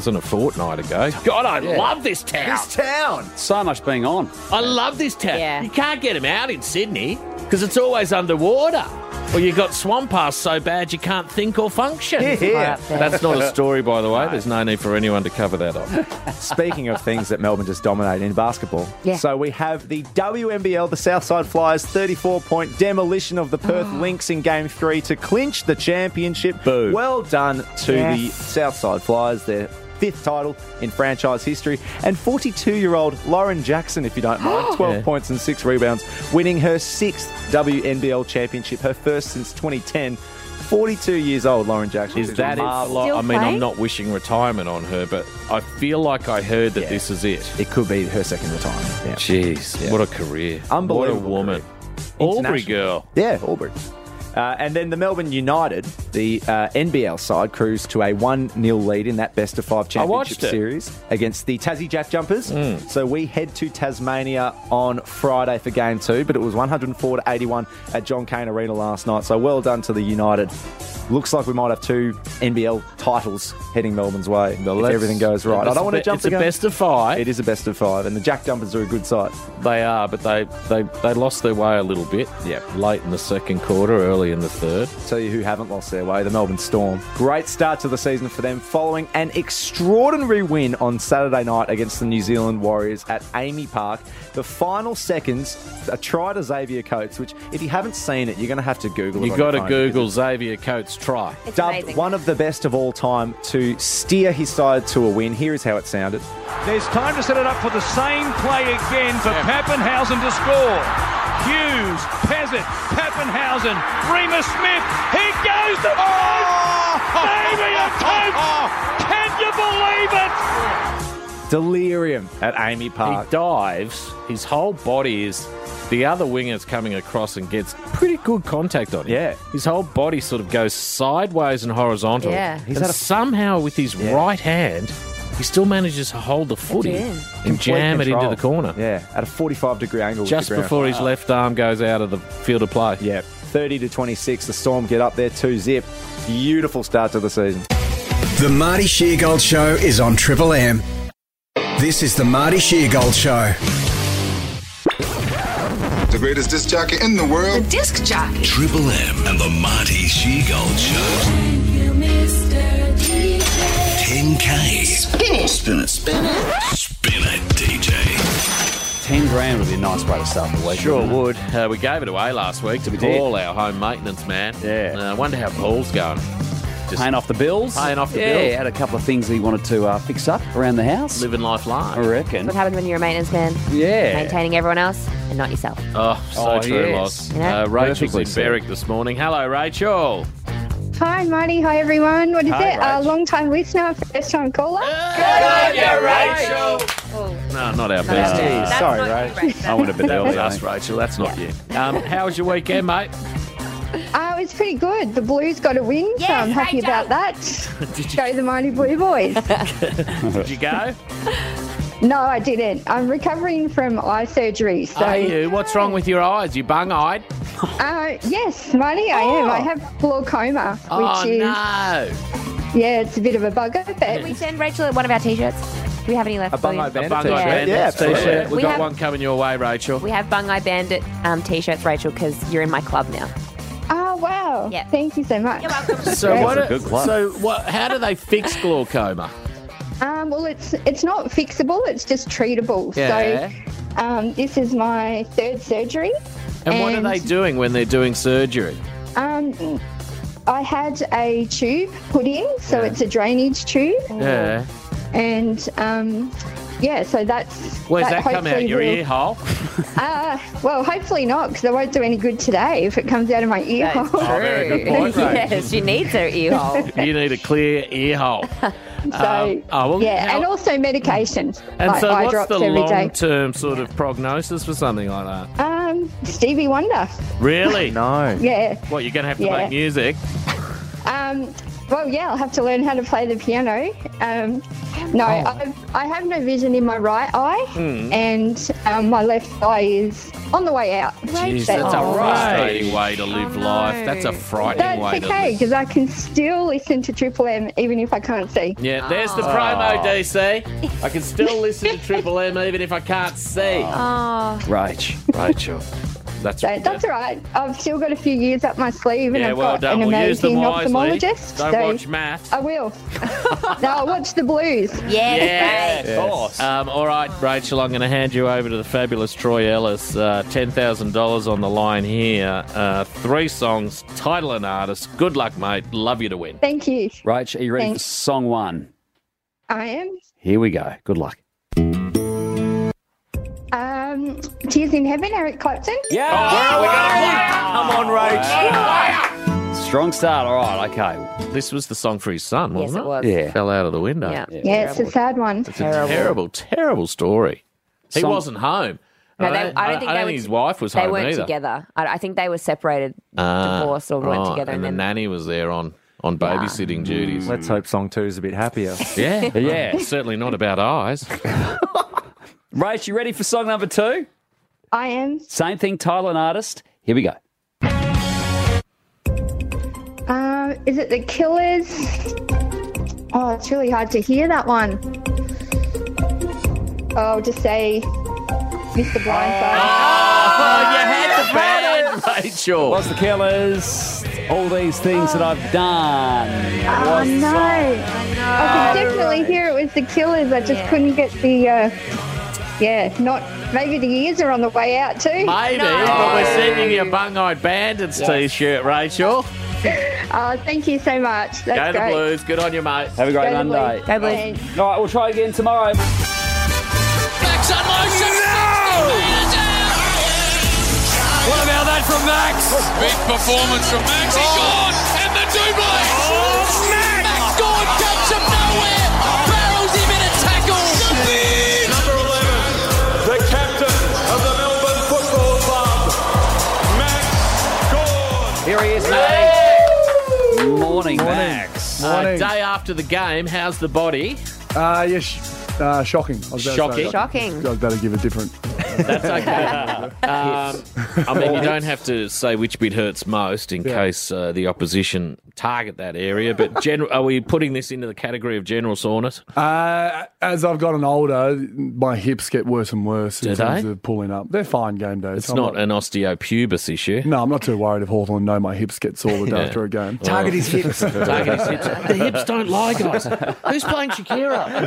wasn't a fortnight ago. God, I love this town. This town. So much being on. I love this town. Yeah. You can't get him out in Sydney because it's always underwater. Or you got swamp ass so bad you can't think or function. Yeah. That's not a story, by the way. There's no need for anyone to cover that up. Speaking of things that Melbourne just dominated in basketball, so we have the WNBL, the Southside Flyers, 34-point demolition of the Perth Lynx in Game 3 to clinch the championship. Boo. Well done to the Southside Flyers, their 5th title in franchise history. And 42-year-old Lauren Jackson, if you don't mind, 12 points and 6 rebounds, winning her 6th WNBL championship, her first since 2010. 42 years old, Lauren Jackson. Is that it? I mean, I'm not wishing retirement on her, but I feel like I heard that this is it. It could be her second retirement. Yeah. Jeez, what a career. Unbelievable. What a woman. Career. Albury girl. Yeah, Albury. And then the Melbourne United, the NBL side, cruised to a 1-0 lead in that best-of-5 championship series against the Tassie Jack Jumpers. So we head to Tasmania on Friday for Game 2, but it was 104-81 at John Cain Arena last night. So well done to the United. Looks like we might have 2 NBL titles heading Melbourne's way if everything goes right. I don't want to jump the gun. It's a best-of-5. It is a best-of-5, and the Jack Jumpers are a good side. They are, but they lost their way a little bit. Yeah, late in the second quarter, early in the third. Tell you who haven't lost their way, the Melbourne Storm. Great start to the season for them, following an extraordinary win on Saturday night against the New Zealand Warriors at Amy Park. The final seconds, a try to Xavier Coates, which if you haven't seen it, you're going to have to Google it. You've got to Google Xavier Coates try. It's dubbed amazing. one of the best of all time to steer his side to a win. Here is how it sounded. There's time to set it up for the same play again for Pappenhausen to score. Hughes, Peasant, Pappenhausen, Remus Smith. He goes to Xavier Coates. Can you believe it? Delirium at Amy Park. He dives. His whole body is... The other winger's coming across and gets pretty good contact on him. Yeah. His whole body sort of goes sideways and horizontal. Yeah. And somehow with his right hand, he still manages to hold the footy and Complete jam it control. into the corner. Yeah, at a 45-degree angle. Just with the before ground. his left arm goes out of the field of play. Yeah, 30-26. The Storm get up there 2-0. Beautiful start to the season. The Marty Sheargold Show is on Triple M. This is the Marty Sheargold Show. The greatest disc jockey in the world. The disc jockey. Triple M and the Marty Sheargold Show. 10K. Spin it. Spin it. Spin it. Spin it, DJ. 10 grand would be a nice way to start the week. Sure wouldn't it? would. We gave it away last week to We did. Paul, our home maintenance man. Yeah. I wonder how Paul's going. Just Paying off the bills. Paying off the yeah, bills. he had a couple of things he wanted to fix up around the house. Living life large. I reckon. What happens when you're a maintenance man? Yeah. Maintaining everyone else and not yourself. Oh, so true, yes. Loz. You know? Rachel's Perfectly in said. Berwick this morning. Hello, Rachel. Hi, Marty. Hi, everyone. What is Hi, it? Rach. Long-time listener, first-time caller? No, not our best. Hey, sorry, Ray. I went a bit That was early. us, Rachel. That's not you. How was your weekend, mate? It's pretty good. The Blues got a win, so I'm happy about that. Go the Mighty Blue Boys. Did you go? No, I didn't. I'm recovering from eye surgery. So, Are you? What's wrong with your eyes? You bung-eyed? yes, Marty, I am. I have glaucoma, which Oh, is, no. yeah, it's a bit of a bugger. Can But we send Rachel one of our t-shirts? Do we have any left? A Bung Eye for you? Bandit Bung-eyed t-shirt. bandit Yeah, absolutely. t-shirt. We We've got have- one coming your way, Rachel. We have Bung Eye Bandit t-shirts, Rachel, because you're in my club now. oh, wow. Yeah. Thank you so much. You're welcome. So Great. what? That's a good club. How do they fix glaucoma? Well, it's not fixable. It's just treatable. Yeah. So this is my third surgery. And what are they doing when they're doing surgery? I had a tube put in, so it's a drainage tube. Yeah. And, so that's... Where's that come out? hopefully Your will- ear hole? Well, hopefully not, because it won't do any good today if it comes out of my ear That's hole. Oh, very good point, Rach. Yes, she needs her ear hole. You need a clear ear hole. And also medication, And like so eye what's drops the every day. long-term sort of prognosis for something like that? Stevie Wonder. Really? No. Yeah. What, you're going to have to Yeah. make music? Well, yeah, I'll have to learn how to play the piano. No, I have no vision in my right eye, and my left eye is on the way out. Jeez, that's a frustrating way to live life. That's a frightening way That's to okay, live. because I can still listen to Triple M even if I can't see. Yeah, there's the promo, DC. I can still listen to Triple M even if I can't see. Rachel. That's all right. I've still got a few years up my sleeve, and Yeah, I've well got done. an We'll use them amazing wisely. ophthalmologist. Don't watch maths. I will. No, I'll watch the Blues. Yeah, great. of course. All right, Rachel, I'm going to hand you over to the fabulous Troy Ellis. $10,000 on the line here. 3 songs, title and artist. Good luck, mate. Love you to win. Thank you. Rach, are you ready Thanks. for song 1? I am. Here we go. Good luck. Tears in Heaven, Eric Clapton. Yeah. Come on, Rach. Strong start. All right. Okay. This was the song for his son, Yes, wasn't it was. Yeah. Fell out of the window. Yeah, it's a sad one. It's a terrible story. He Song- wasn't home. No, I don't think they were his wife was They home weren't either. together. I think they were separated, divorced, or went together. And the nanny was there on babysitting duties. Let's hope song 2 is a bit happier. Yeah. Yeah. Certainly not about eyes. Rach, you ready for song number 2? I am. Same thing, title and artist. Here we go. Is it The Killers? Oh, it's really hard to hear that one. I'll just say Mr. Blindside. Oh, you had the band, Rachel. What's the Killers? All these things that I've done. Oh, no. I could definitely hear it was The Killers. I just couldn't get the... maybe the ears are on the way out too. Maybe, but we're sending you a Bung-Eyed Bandits T-shirt, Rachel. Oh, thank you so much. That's Go the great. Blues. Good on you, mate. Have a great Go the Monday. Blues. Go Blues. All right, we'll try again tomorrow. Max on motion. What about that from Max? Big performance from Max. He's gone. And the double. Max gone. Comes from nowhere. Barrels him in a tackle. Number 11, the captain of the Melbourne Football Club, Max Gawn. Here he is, mate. Morning, Max. Day after the game, how's the body? Shocking. I was about to say Shocking? that. Shocking. I was about to give a different. That's okay. I mean, you don't have to say which bit hurts most in case the opposition target that area, but are we putting this into the category of general soreness? As I've gotten older, my hips get worse and worse in Do terms they? of pulling up. They're fine game days. It's not an osteopubis issue. No, I'm not too worried if Hawthorn know my hips get sore the day Yeah. after a game. Target his hips. Target his hips. The hips don't lie, guys. Who's playing Shakira?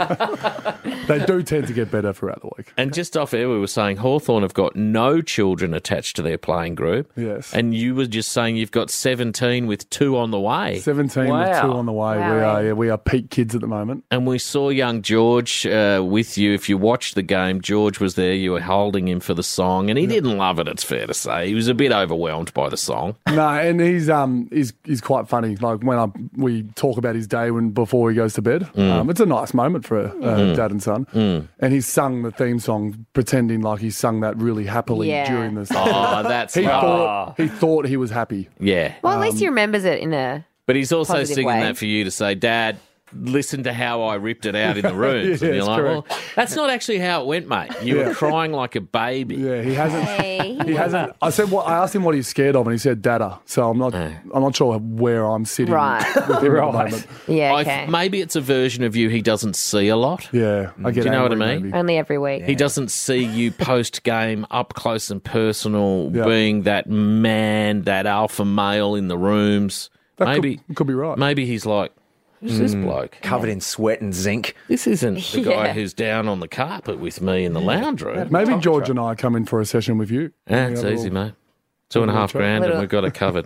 They do tend to get better throughout the week. And just off air, we were saying Hawthorn have got no children attached to their playing group. Yes. And you were just saying you've got 17 with 2 on the way. 17 with 2 on the way. Wow. We are peak kids at the moment. And we saw young George with you. If you watched the game, George was there. You were holding him for the song, and he didn't love it, it's fair to say. He was a bit overwhelmed by the song. No, and he's quite funny. Like we talk about his day before he goes to bed. It's a nice moment for a dad and son. And he's sung the theme song, pretending like he sung that really happily during the song. Oh, that's he right. thought he was happy. Yeah. Well, at least he remembers it in a. But he's also positive singing way. that for you to say, Dad, listen to how I ripped it out in the rooms. Yeah, and you're it's like, correct. well, that's not actually how it went, mate. You were crying like a baby. Yeah, he hasn't. Hey. He hasn't. I asked him what he's scared of, and he said Dada. So I'm not sure where I'm sitting Right. with him at the moment. Yeah, okay. Maybe it's a version of you he doesn't see a lot. Yeah, I get Do you know what I angry, mean? maybe. Only every week. He doesn't see you post-game, up close and personal, being that man, that alpha male in the rooms. That could be right. Maybe he's like, who's this bloke? Covered in sweat and zinc. This isn't the guy Yeah. who's down on the carpet with me in the lounge room. Maybe George and I come in for a session with you. Yeah, it's easy, mate. $2,500 and we've got it covered.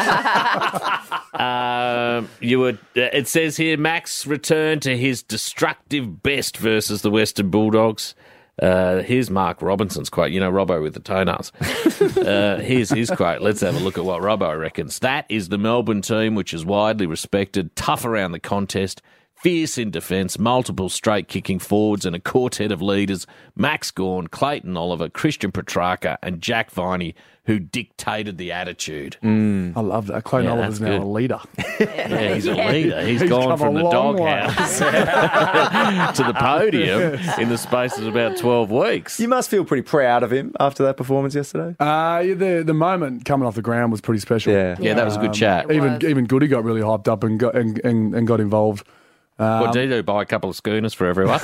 It says here, Max returned to his destructive best versus the Western Bulldogs. Here's Mark Robinson's quote. You know, Robbo with the toenails. Here's his quote. Let's have a look at what Robbo reckons. That is the Melbourne team, which is widely respected, tough around the contest, Fierce in defence, multiple straight kicking forwards and a quartet of leaders, Max Gawn, Clayton Oliver, Christian Petrarca and Jack Viney, who dictated the attitude. I love that. Clayton Yeah, Oliver's that's now good. a leader. Yeah, he's a leader. He's gone come from a the long doghouse to the podium in the space of about 12 weeks. You must feel pretty proud of him after that performance yesterday. The moment coming off the ground was pretty special. Yeah, that was a good chat. Even Goody got really hyped up and got involved. What did he do? Buy a couple of schooners for everyone?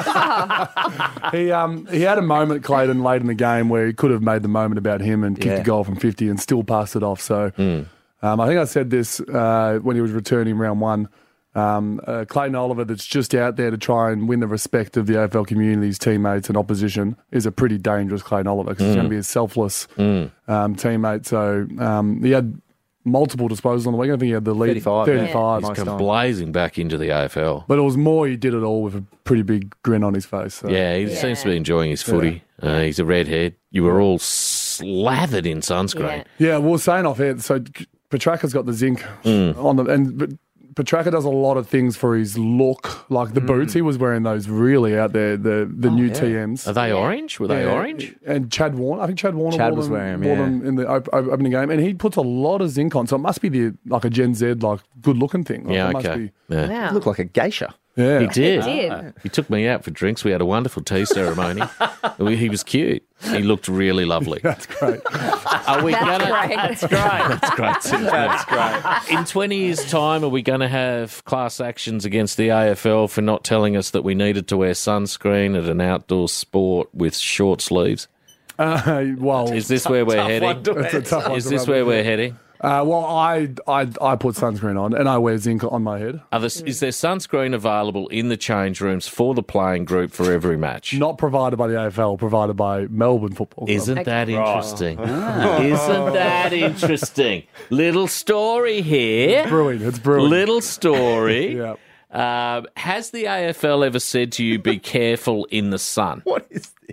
He had a moment, Clayton, late in the game where he could have made the moment about him and kicked a goal from 50 and still passed it off. So I think I said this when he was returning round one. Clayton Oliver, that's just out there to try and win the respect of the AFL community, his teammates and opposition, is a pretty dangerous Clayton Oliver because he's going to be a selfless teammate. So he had multiple disposals on the weekend. I think he had the lead 35. He's come blazing back into the AFL. But it was more, he did it all with a pretty big grin on his face. So. Yeah, he seems to be enjoying his footy. He's a redhead. You were all slathered in sunscreen. Yeah, we were saying off air, so Petrarca's got the zinc on the... But Petrarca does a lot of things for his look, like the boots. He was wearing those really out there, the new TMs. Are they orange? Were they orange? And Chad Warner, I think Chad Warner Chad wore was them, wearing them, wore them in the opening game, and he puts a lot of zinc on, so it must be like a Gen Z, like good looking thing. Like, Yeah, it must okay. be- Yeah. You look like a geisha. Yeah. He did. He did. He took me out for drinks. We had a wonderful tea ceremony. He was cute. He looked really lovely. That's great. Are we That's gonna? great. That's great. That's great. That's great. In 20 years' time, are we going to have class actions against the AFL for not telling us that we needed to wear sunscreen at an outdoor sport with short sleeves? Well, Is this where we're heading? It's a tough one Is to this rub where with. we're heading? Well, I put sunscreen on, and I wear zinc on my head. Is there sunscreen available in the change rooms for the playing group for every match? Not provided by the AFL, provided by Melbourne Football Club. Isn't that interesting? Isn't that interesting? Little story here. It's brewing. Little story. Yeah. Has the AFL ever said to you, be careful in the sun? What is this?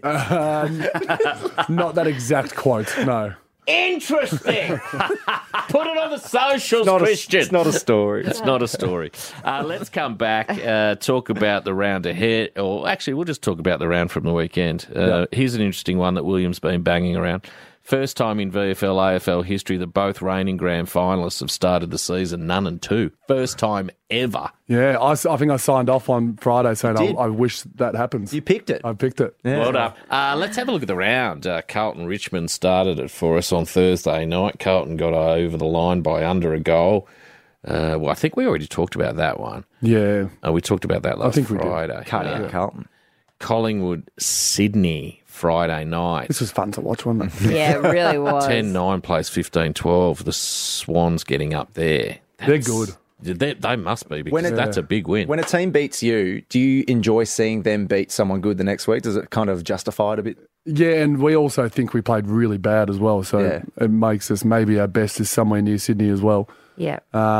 Not that exact quote, no. Interesting. Put it on the socials, Christian. It's not a story. It's not a story. Let's come back, talk about the round ahead. Or actually, we'll just talk about the round from the weekend. Here's an interesting one that William's been banging around. First time in VFL AFL history that both reigning grand finalists have started the season 0-2. First time ever. Yeah, I think I signed off on Friday saying I wish that happens. You picked it. I picked it. Yeah. Well done. Let's have a look at the round. Carlton Richmond started it for us on Thursday night. Carlton got over the line by under a goal. Well, I think we already talked about that one. Yeah. We talked about that last Friday. Carlton. Collingwood, Sydney, Friday night. This was fun to watch, wasn't it? Yeah, it really was. 10-9 plays 15-12. The Swans getting up there. They're good. They must be because that's a big win. When a team beats you, do you enjoy seeing them beat someone good the next week? Does it kind of justify it a bit? Yeah, and we also think we played really bad as well, so it makes us maybe our best is somewhere near Sydney as well. Yeah.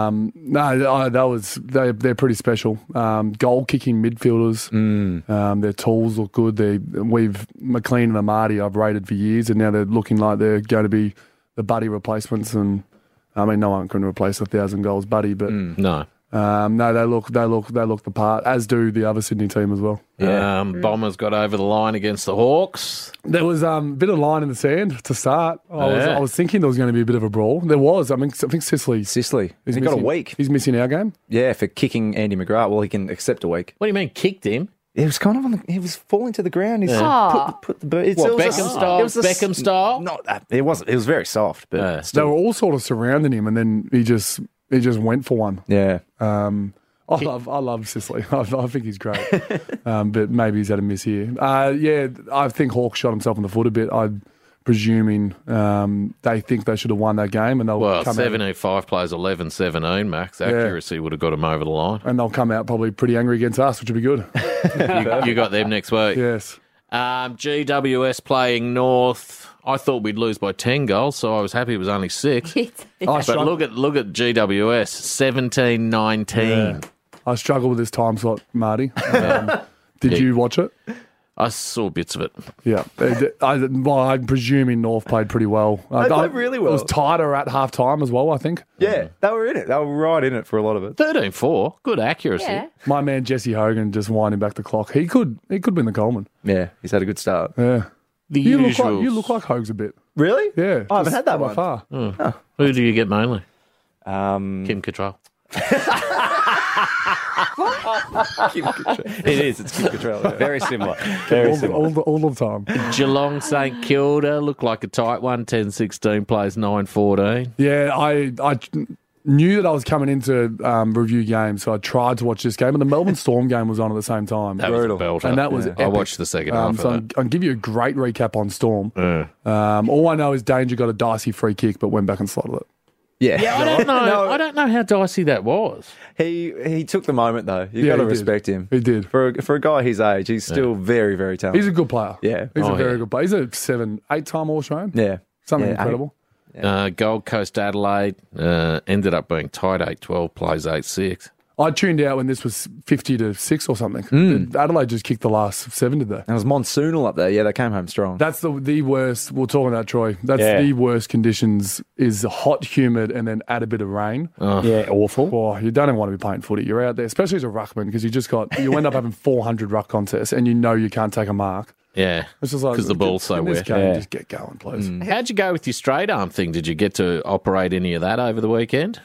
They're pretty special. Goal kicking midfielders. Their tools look good. McLean and Amati I've rated for years, and now they're looking like they're going to be the Buddy replacements. And I mean, no one can replace 1,000 goals Buddy, but no. No, they look the part, as do the other Sydney team as well. Bombers got over the line against the Hawks. There was a bit of line in the sand to start. I was thinking there was going to be a bit of a brawl. There was. I think Sicily. He got a week. He's missing our game. Yeah, for kicking Andy McGrath. Well, he can accept a week. What do you mean, kicked him? It was kind of he was falling to the ground. He's put the boot. Beckham style? Not that. It was very soft, but they were all sort of surrounding him, and then he just went for one. Yeah. I love Sicily. I think he's great. But maybe he's had a miss here. I think Hawks shot himself in the foot a bit. I'm presuming they think they should have won that game, and they'll come 75 plays 11-17 max accuracy would have got him over the line. And they'll come out probably pretty angry against us, which would be good. you got them next week. Yes. GWS playing North. I thought we'd lose by 10 goals, so I was happy it was only 6. But look at GWS, 17-19. Yeah. I struggle with this time slot, Marty. Did you watch it? I saw bits of it. Yeah. I'm presuming North played pretty well. They played really well. It was tighter at half time as well, I think. Yeah, they were in it. They were right in it for a lot of it. 13-4. Good accuracy. Yeah. My man Jesse Hogan just winding back the clock. He could win the Coleman. Yeah, he's had a good start. Yeah. The You usuals. look like Hogs a bit. Really? Yeah. I haven't just had that by one. far. Who do you get mainly? Kim Cattrall. It is. It's Kim Cattrall. Yeah. Very similar. Very similar. All the time. Geelong St Kilda looked like a tight one. 10-16 plays 9-14. Yeah, I knew that I was coming into review games, so I tried to watch this game. And the Melbourne Storm game was on at the same time. That was a belter. And that was I epic. watched the second half so of that. I'll give you a great recap on Storm. All I know is Danger got a dicey free kick, but went back and slotted it. Yeah. I don't know. I don't know how dicey that was. He took the moment though. You Yeah, got to he did. respect him. He did. For a guy his age, he's still very, very talented. He's a good player. Yeah. He's a Oh, very yeah. good player. He's a 7-8-time All-Australian. Yeah. Something Yeah, incredible. Gold Coast Adelaide ended up being tight 8-12 plays 8-6. I tuned out when this was 50-6 or something. Adelaide just kicked the last 7, did they? And it was monsoonal up there. Yeah, they came home strong. That's the worst. We'll talk about Troy. That's Yeah. the worst conditions is hot, humid, and then add a bit of rain. Yeah, awful. Oh, you don't even want to be playing footy. You're out there, especially as a ruckman, because you end up having 400 ruck contests, and you know you can't take a mark. Yeah, It's just like because the ball's so in this wet. game, Yeah. just get going, please. How'd you go with your straight arm thing? Did you get to operate any of that over the weekend?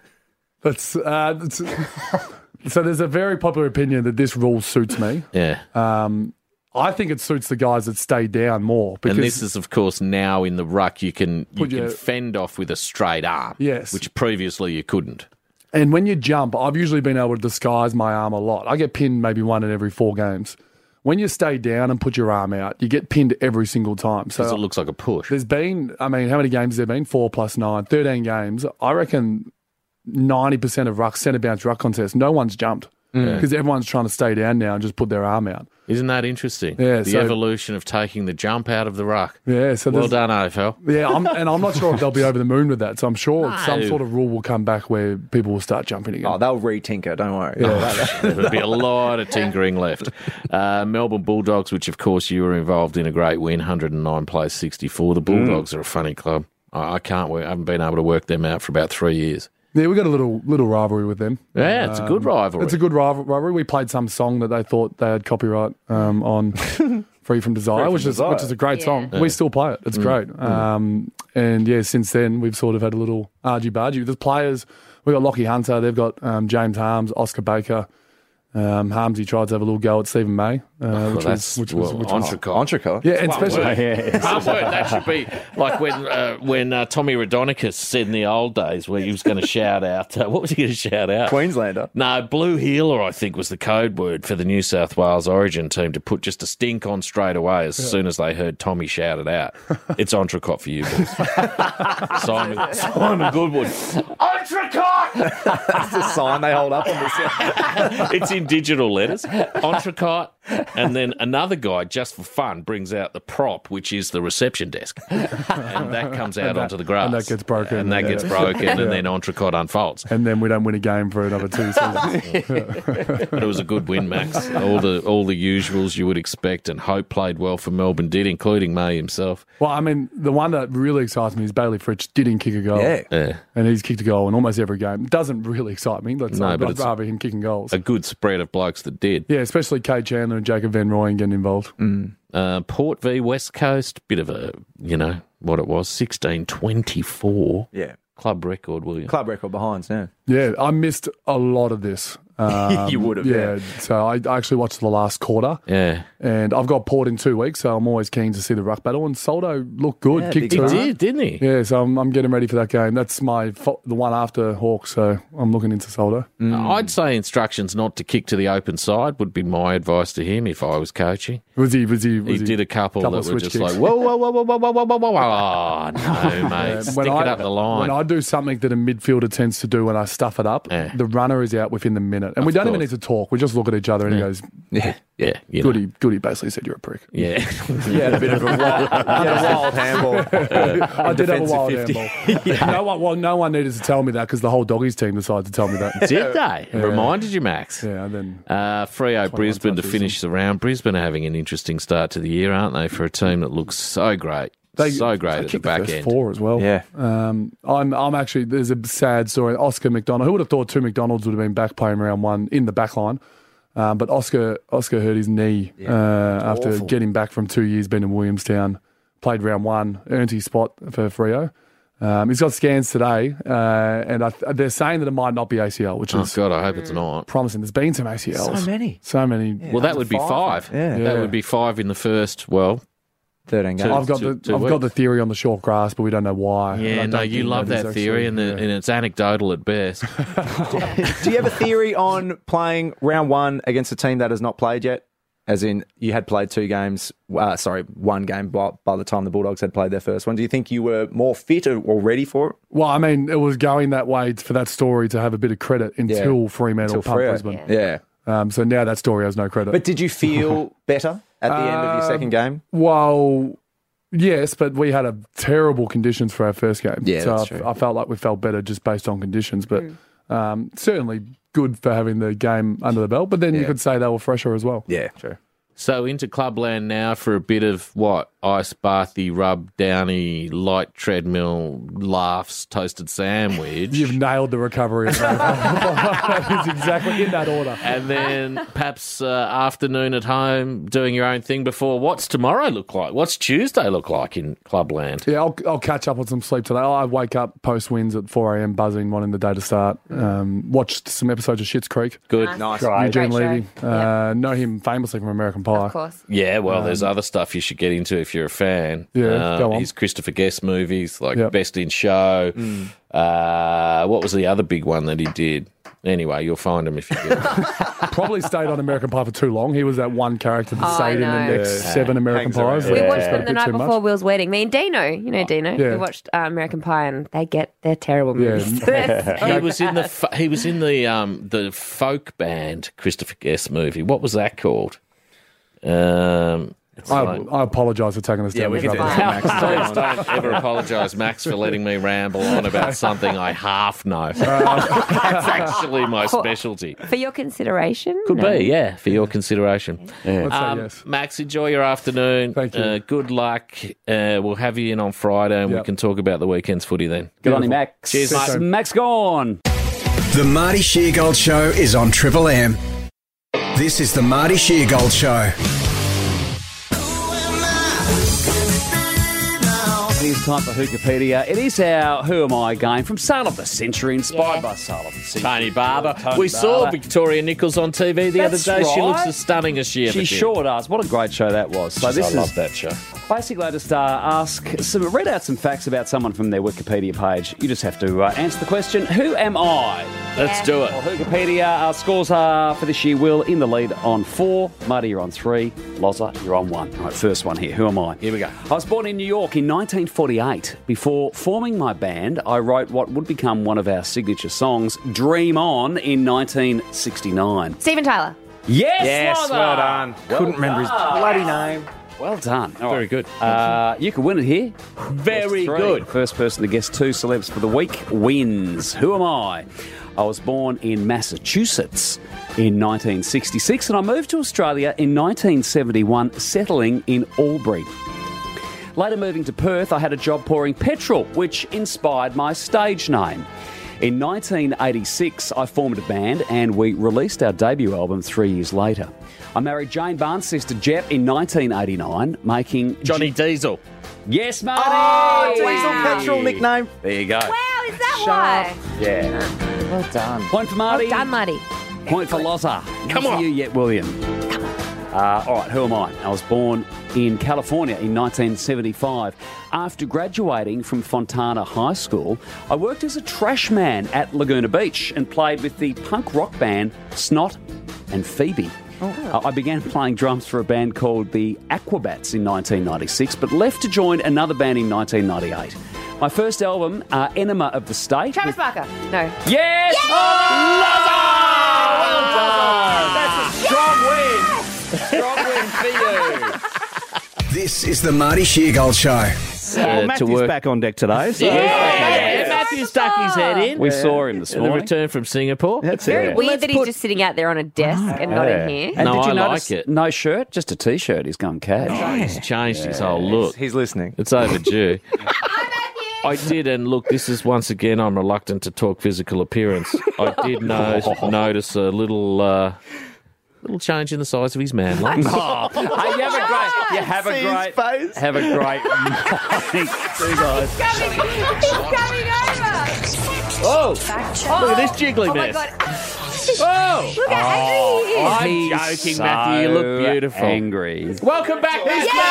So there's a very popular opinion that this rule suits me. Yeah. I think it suits the guys that stay down more because And this is, of course, now in the ruck you can Put your- fend off with a straight arm. Yes. Which previously you couldn't. And when you jump, I've usually been able to disguise my arm a lot. I get pinned maybe 1 in every 4 games. When you stay down and put your arm out, you get pinned every single time. Because So it looks like a push. there's been, how many games has there been? 4 + 9, 13 games. I reckon 90% of centre bounce ruck contests, no one's jumped because everyone's trying to stay down now and just put their arm out. Isn't that interesting? Yeah, the so- evolution of taking the jump out of the ruck. Yeah, so Well there's- done, AFL. Yeah, I'm not sure if they'll be over the moon with that. So I'm sure No. some sort of rule will come back where people will start jumping again. Oh, they'll re-tinker. Don't worry. There'll be a lot of tinkering left. Melbourne Bulldogs, which of course you were involved in a great win, 109 plays 64. The Bulldogs are a funny club. I can't work. I haven't been able to work them out for about 3 years. Yeah, we got a little rivalry with them. Yeah, it's a good rivalry. It's a good rivalry. We played some song that they thought they had copyright on Free From Desire, which is a great song. We still play it. It's great. And yeah, since then we've sort of had a little argy-bargy. The players, we've got Lockie Hunter, they've got James Harms, Oscar Baker. Harmsy tried to have a little go at Stephen May, which was Entrecôte. Yeah, and especially Can't work. That should be like when Tommy Radonicus said in the old days where he was going to shout out. What was he going to shout out? Queenslander. No, Blue Healer, I think, was the code word for the New South Wales Origin team to put just a stink on straight away as soon as they heard Tommy shout it out. It's Entrecôte for you, boys. Simon Goodwood. Entrecôte! That's the sign they hold up on this. It's in digital letters. Entrecôte. And then another guy, just for fun, brings out the prop, which is the reception desk. And that comes out onto the grass. and that gets broken. And that gets broken, Yeah. and then Entrecôte unfolds. and then we don't win a game for another 2 seasons. But it was a good win, Max. All the usuals you would expect, and Hope played well for Melbourne did, including May himself. Well, I mean, the one that really excites me is Bailey Fritsch didn't kick a goal. Yeah. And he's kicked a goal in almost every game. It doesn't really excite me. No, but I'd it's rather him kicking goals. A good spread of blokes that did. Yeah, especially Kate Chandler and Jacob Van Rooyen getting involved. Port v West Coast, bit of a, what it was, 16-24. Yeah. Club record, will you? Club record behinds now. Yeah, I missed a lot of this. You would have, yeah. So I actually watched the last quarter. Yeah. And I've got Port in 2 weeks, so I'm always keen to see the ruck battle. And Soldo looked good. Yeah, kicked big two. time. He did, didn't he? Yeah, so I'm getting ready for that game. That's the one after Hawks, so I'm looking into Soldo. I'd say instructions not to kick to the open side would be my advice to him if I was coaching. Was he He did a couple that were switch just kicks. like, whoa, whoa, whoa, whoa, whoa, whoa, whoa, whoa, whoa. Oh, no, mate. Stick it up the line. When I do something that a midfielder tends to do when I stuff it up, the runner is out within the minute. it. And we don't even need to talk. We just look at each other and he goes, Yeah. You know. Goody basically said you're a prick. Yeah. You had a bit of a wild handball. I did have a wild handball. No one needed to tell me that because the whole doggies team decided to tell me that. Did they? Yeah. Reminded you, Max? Yeah, and then... Freo Brisbane to finish the round. Brisbane are having an interesting start to the year, aren't they, for a team that looks so great. So great at the back first end. 4 as well. Yeah. I'm actually, there's a sad story. Oscar McDonald, who would have thought 2 McDonalds would have been back playing round 1 in the back line? But Oscar hurt his knee after awful. getting back from 2 years being in Williamstown. Played round 1, earned his spot for Freo. He's got scans today, and they're saying that it might not be ACL, which is God, I hope it's not. promising. There's been some ACLs. So many. Yeah. Well, that would be 5. Yeah. That would be 5 in the first, 13 games. I've got the theory on the short grass, but we don't know why. Yeah, no, you love that theory, and it's anecdotal at best. Do you have a theory on playing round 1 against a team that has not played yet? As in, you had played 2 games, 1 game by the time the Bulldogs had played their first one. Do you think you were more fit or ready for it? Well, I mean, it was going that way for that story to have a bit of credit until Fremantle pumped Brisbane. Yeah. So now that story has no credit. But did you feel better at the end of your second game? Well, yes, but we had terrible conditions for our first game. Yeah, so that's true. I felt like we felt better just based on conditions. But certainly good for having the game under the belt. But then you could say they were fresher as well. Yeah, true. So into Clubland now for a bit of what? Ice bathy, rub downy, light treadmill, laughs, toasted sandwich. You've nailed the recovery. That is exactly in that order. And then perhaps afternoon at home doing your own thing before. What's tomorrow look like? What's Tuesday look like in Clubland? Yeah, I'll catch up on some sleep today. I wake up post-wins at 4 a.m, buzzing, wanting the day to start. Watched some episodes of Schitt's Creek. Good. Nice. Eugene Great Levy. Know him famously from American Pie. Of course. Yeah, well, there's other stuff you should get into if you're a fan. Yeah, go on. His Christopher Guest movies, like Best in Show. What was the other big one that he did? Anyway, you'll find him if you get it. Probably stayed on American Pie for too long. He was that one character that stayed in the next 7 American Pies. We watched Just got them a the bit night too before much. Will's wedding. Me and Dino. You know Dino. Yeah. We watched American Pie, and they're terrible movies. He was in the folk band Christopher Guest movie. What was that called? I apologise for taking us down. we this can rabbit hole. Please don't ever apologise, Max, for letting me ramble on about something I half know. That's actually my specialty. For your consideration? Could be, yeah, for your consideration. Let's say yes. Max, enjoy your afternoon. Thank you. Good luck. We'll have you in on Friday and we can talk about the weekend's footy then. Good on you, Max. Cheers, mate. Max gone. The Marty Sheargold Show is on Triple M. This is the Marty Sheargold Show. It is time for Hookapedia. It is our Who Am I game from Sale of the Century, inspired by Sale of the Century. Tony Barber. Tony We saw Barber. Victoria Nichols on TV the That's other day. She right. looks as stunning as she ever She did. sure does. What a great show that was. So I this love is that show. basically I just read out some facts about someone from their Wikipedia page. You just have to answer the question, who am I? Let's do it. Well, Wikipedia, our scores are for this year, Will in the lead on 4. Marty, you're on 3. Loza, you're on 1. All right, first one here. Who am I? Here we go. I was born in New York in 1948. Before forming my band, I wrote what would become one of our signature songs, Dream On, in 1969. Steven Tyler. Yes, Loza! well done. Couldn't remember his bloody name. Well done. All Very right. good. You can win it here. Very Three. good. First person to guess 2 celebs for the week wins. Who am I? I was born in Massachusetts in 1966 and I moved to Australia in 1971, settling in Albury. Later moving to Perth, I had a job pouring petrol, which inspired my stage name. In 1986, I formed a band and we released our debut album 3 years later. I married Jane Barnes' sister Jep in 1989, making... Johnny Diesel. Yes, Marty! Oh, Diesel Petrol nickname. There you go. Wow, is that why? Yeah. Well done. Point for Marty. Well done, Marty. Point for Loza. Come Not on. for you yet, William. All right, who am I? I was born in California in 1975. After graduating from Fontana High School, I worked as a trash man at Laguna Beach and played with the punk rock band Snot and Phoebe. I began playing drums for a band called the Aquabats in 1996, but left to join another band in 1998. My first album, Enema of the State. Travis Barker. No. Yes! Yeah! Loza! Well Strong win for you. This is the Marty Sheargold Show. Well, Matthew's back on deck today. So Matthew stuck his head in. We saw him this The morning. return from Singapore. That's Very it. weird that he's just sitting out there on a desk and not in here. And No, did you I notice like it. no shirt, just a T-shirt. He's gone cash. Oh, he's changed his whole look. He's listening. It's overdue. I did, and look, this is once again, I'm reluctant to talk physical appearance. I did notice a little change in the size of his man line. Hey, you have a great morning. See you guys. He's coming over. Oh, look at this jiggly Oh my mess. God. Oh, Look how angry he is. I'm He's joking, so Matthew. You look beautiful. Angry. Welcome back,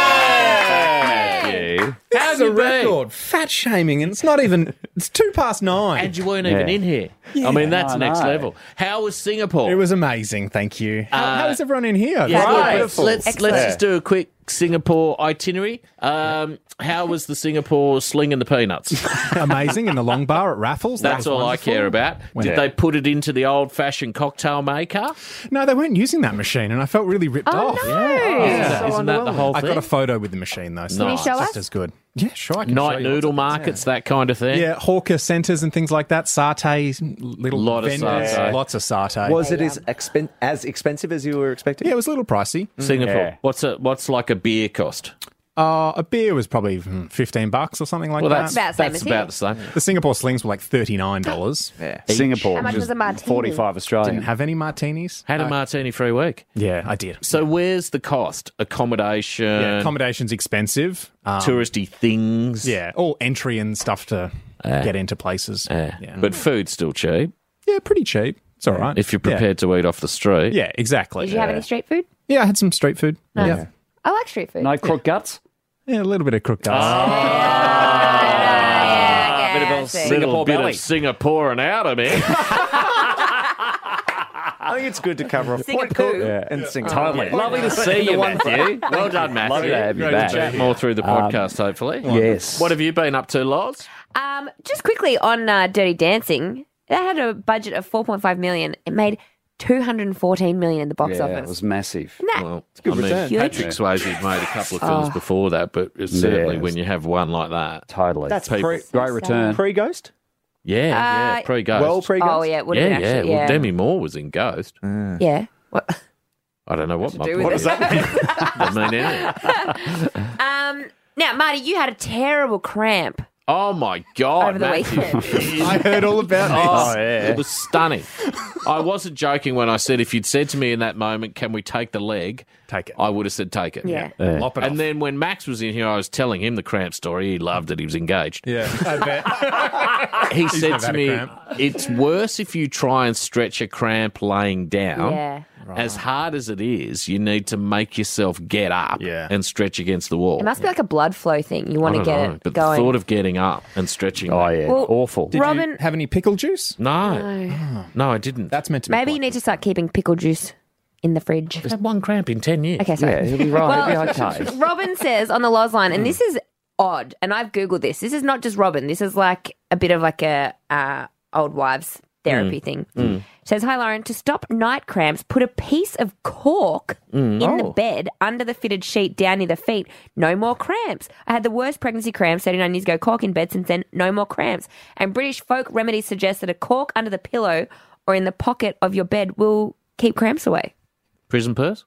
Matthew. How's a it been? record. Fat shaming, and it's not even. It's 9:02. And you weren't even in here. I mean, that's next level. How was Singapore? It was amazing, thank you. How is everyone in here? Yeah, Beautiful. let's just do a quick Singapore itinerary. How was the Singapore slinging the peanuts? Amazing in the long bar at Raffles. That's all I care about. Did they put it into the old-fashioned cocktail maker? No, they weren't using that machine, and I felt really ripped off. Isn't that the whole I thing? got a photo with the machine though. So Can you it's show just us? as good. Yeah, sure. I can Night show you noodle what's- markets, that kind of thing. Yeah, hawker centres and things like that. Satay, little Lot of vendors, satay. lots of satay. Was it as expensive as you were expecting? Yeah, it was a little pricey. Singapore. What's like a beer cost? A beer was probably $15 or something like Well, that. that's about the same. The Singapore slings were like $39. Yeah. Singapore, How much which was a martini? 45 Australian. Didn't have any martinis. Had a martini-free week. Yeah, I did. So where's the cost? Accommodation? Yeah, accommodation's expensive. Touristy things? Yeah, all entry and stuff to get into places. But food's still cheap. Yeah, pretty cheap. It's all right. If you're prepared to eat off the street. Yeah, exactly. Did you have any street food? Yeah, I had some street food. Nice. Yeah. I like street food. No crook guts? Yeah, a little bit of crook guts. Bit of a Singapore bit belly. of Singapore and out of me. I think it's good to cover off Singapore. and Singapore. Totally. Lovely to see you, Matthew. Well done, Matthew. Lovely to have you Great back. to chat more through the podcast, hopefully. Yes. What have you been up to, Loz? Just quickly on Dirty Dancing, that had a budget of $4.5 million. It made $214 million in the box Yeah, office. it was massive. Well, good I mean, return. Patrick Swayze made a couple of films before that, but it's certainly Yeah. when you have one like that. Totally. That's People- great return. Pre-Ghost? Yeah, pre-Ghost. Well, pre-Ghost? Oh, yeah, it would have yeah, been yeah. actually. Well, Demi Moore was in Ghost. Yeah. What? I don't know what my do point with is. it? I mean, anything. Now, Marty, you had a terrible cramp Oh, my God, over the Matthew. weekend. I heard all about this. Oh, It was stunning. I wasn't joking when I said if you'd said to me in that moment, can we take the leg? Take it. I would have said take it. Yeah. Lop it And off. then when Max was in here, I was telling him the cramp story. He loved it. He was engaged. Yeah, I bet. He said never to had a me, cramp. it's worse if you try and stretch a cramp laying down. Yeah. As hard as it is, you need to make yourself get up and stretch against the wall. It must be like a blood flow thing. You want to I get don't know, it but going. the thought of getting up and stretching. Oh, yeah. Well, Awful. Did Robin- you have any pickle juice? No, no, I didn't. That's meant to be. Maybe you need to start keeping pickle juice in the fridge. I've had one cramp in 10 years. Okay, sorry. Yeah, he'll be right. He'll be okay. Robin says on the Loz line, and this is odd, and I've Googled this. This is not just Robin. This is like a bit of like a old wives therapy thing. Says, hi, Lauren. To stop night cramps, put a piece of cork in the bed under the fitted sheet down near the feet. No more cramps. I had the worst pregnancy cramps 39 years ago. Cork in bed since then. No more cramps. And British folk remedies suggest that a cork under the pillow or in the pocket of your bed will keep cramps away. Prison purse?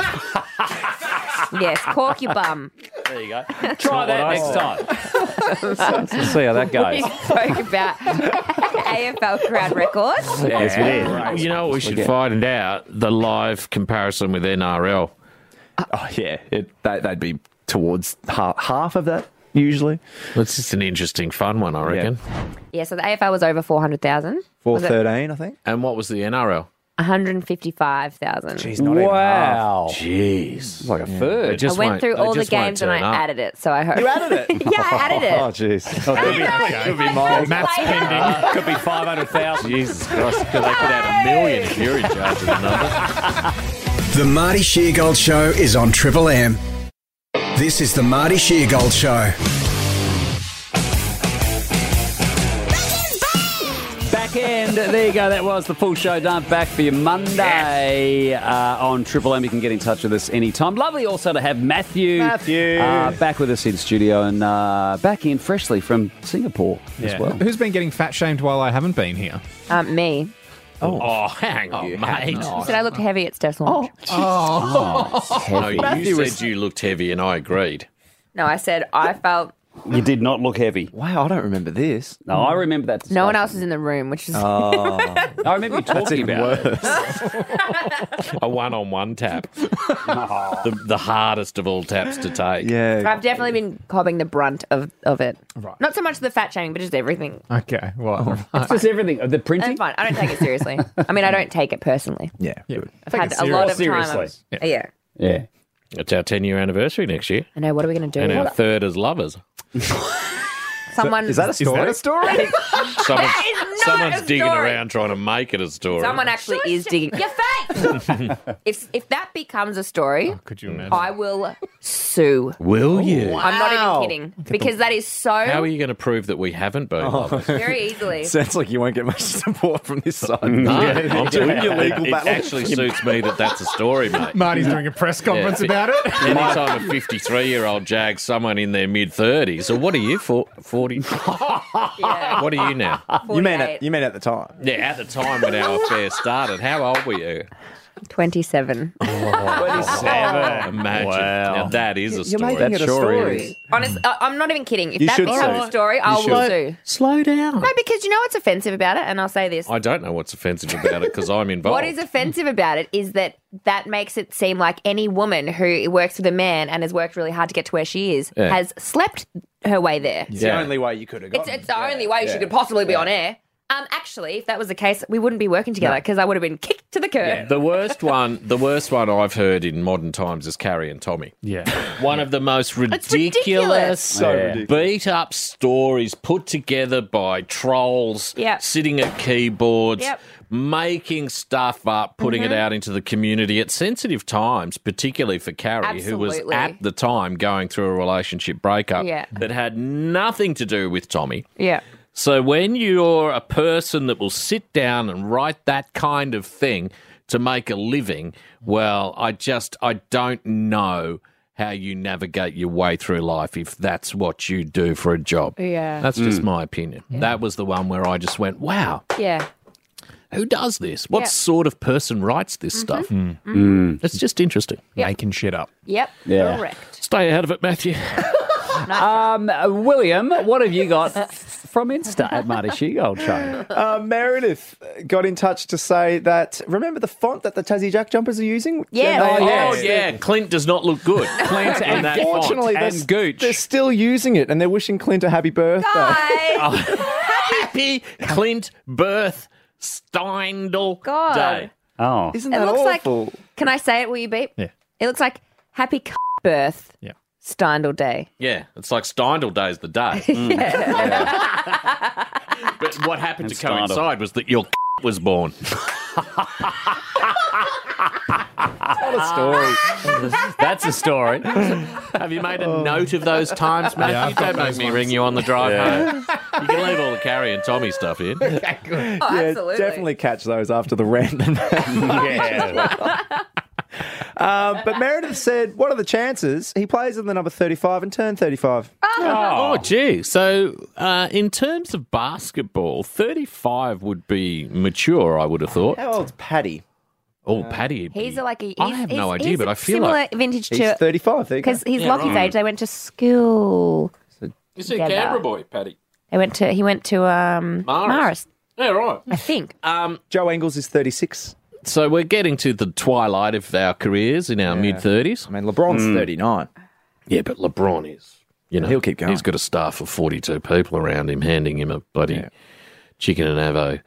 Yes, cork your bum. There you go. Try that next time. Let's see how that We goes. spoke about AFL crowd records. Yes, we did. You know what we should find out? The live comparison with NRL. Oh, yeah. They'd be towards half of that, usually. It's just an interesting, fun one, I reckon. Yeah, so the AFL was over 400,000. Was it 413, I think. And what was the NRL? 155,000. Jeez, not even half. Jeez. It's like a third. I went through all the games and I added it, so I hope. You added it? Yeah, I added it. Oh, jeez. Could be miles. Maths pending. Could be 500,000. Jesus Christ. Could they put out $1 million if you're in charge of the numbers? The Marty Sheargold Show is on Triple M. This is the Marty Sheargold Show. Back end And there you go. That was the full show done. Back for you Monday on Triple M. You can get in touch with us anytime. Lovely also to have Matthew. Back with us in studio and back in freshly from Singapore as well. Who's been getting fat shamed while I haven't been here? Me. Oh, hang on, mate. You said I looked heavy at Steph's launch. No, you said you looked heavy, and I agreed. No, I said I felt... You did not look heavy. Wow, I don't remember this. No, I remember that. No one else was in the room, which is... I remember you talking about it. A one-on-one tap. The hardest of all taps to take. Yeah. I've definitely been cobbing the brunt of it. Right. Not so much the fat shaming, but just everything. Okay, well, It's just everything. The printing? It's fine. I don't take it seriously. I mean, I don't take it personally. Yeah, good. I've had a lot of time. Yeah. Yeah. It's our 10-year anniversary next year. I know. What are we going to do? And our third as lovers. Someone... Is that a story? Someone's a digging story. around trying to make it a story. Someone actually is digging... Your face! If that becomes a story, could you imagine? I will sue. Will you? I'm not even kidding. Because that is so... How are you going to prove that we haven't been lovers? Very easily. Sounds like you won't get much support from this side. No, I'm doing your legal it battle. actually suits me that that's a story, mate. Marty's doing a press conference about it. Anytime a 53-year-old jags someone in their mid-30s, so what are you, 40? Yeah. What are you now? You meant at the time. Yeah, at the time when our affair started. How old were you? 27. 27. Imagine. Wow. Now that is a You're story. making it a story. Honest, I'm not even kidding. If You that should becomes sue. a story, I will sue. Slow down. No, because you know what's offensive about it? And I'll say this. I don't know what's offensive about it because I'm involved. What is offensive about it is that makes it seem like any woman who works with a man and has worked really hard to get to where she is has slept her way there. It's the only way you could have gotten. It's the only way she could possibly be on air. Actually, if that was the case, we wouldn't be working together because I would have been kicked to the curb. Yeah, the worst one I've heard in modern times is Carrie and Tommy. Yeah. One of the most ridiculous. ridiculous, ridiculous. beat up stories put together by trolls Yep. sitting at keyboards, Yep. making stuff up, putting it out into the community at sensitive times, particularly for Carrie, who was Absolutely. at the time going through a relationship breakup Yeah. that had nothing to do with Tommy. Yeah. So when you're a person that will sit down and write that kind of thing to make a living, well, I don't know how you navigate your way through life if that's what you do for a job. Yeah. That's just my opinion. That was the one where I just went, wow, Yeah. who does this? What Yeah. sort of person writes this stuff? It's just interesting. Making shit up. Yep. Yeah. Correct. Stay ahead of it, Matthew. William, what have you got from Insta at Marty Sheargold Show? Meredith got in touch to say that, remember the font that the Tassie Jack jumpers are using? Yeah. Oh, yeah. Clint does not look good. Clint and that font. Unfortunately, And Gooch. they're still using it and they're wishing Clint a happy birthday. Happy Clint birth Steindl God. Day. Oh. Isn't It that looks awful? like... Can I say it? Will you beep? Yeah. It looks like happy birth Yeah. Steindl Day. Yeah, it's like Steindl Day's the day. But what happened to Steindl. coincide was that your was born. What a story. That's a story. Have you made a note of those times, Matthew? Yeah, I've got Don't make those me ones. ring you on the drive home. You can leave all the Carrie and Tommy stuff in. Oh, Yeah, absolutely. definitely catch those after the random. But Meredith said, what are the chances he plays in the number 35 and turned 35? Oh, gee. So, in terms of basketball, 35 would be mature, I would have thought. How old's Paddy? Oh, Paddy. He's like a... I have no idea, he's but a I feel similar like vintage He's to... 35. There you go. Because he's Yeah, Lockie's right. age. They went to school. Is he a together. Canberra boy, Paddy? He went to Marist, Yeah, right. I think. Joe Engels is 36. So we're getting to the twilight of our careers in our mid-30s. I mean, LeBron's 39. Yeah, but LeBron is. You know, He'll keep going. He's got a staff of 42 people around him, handing him a bloody chicken and avo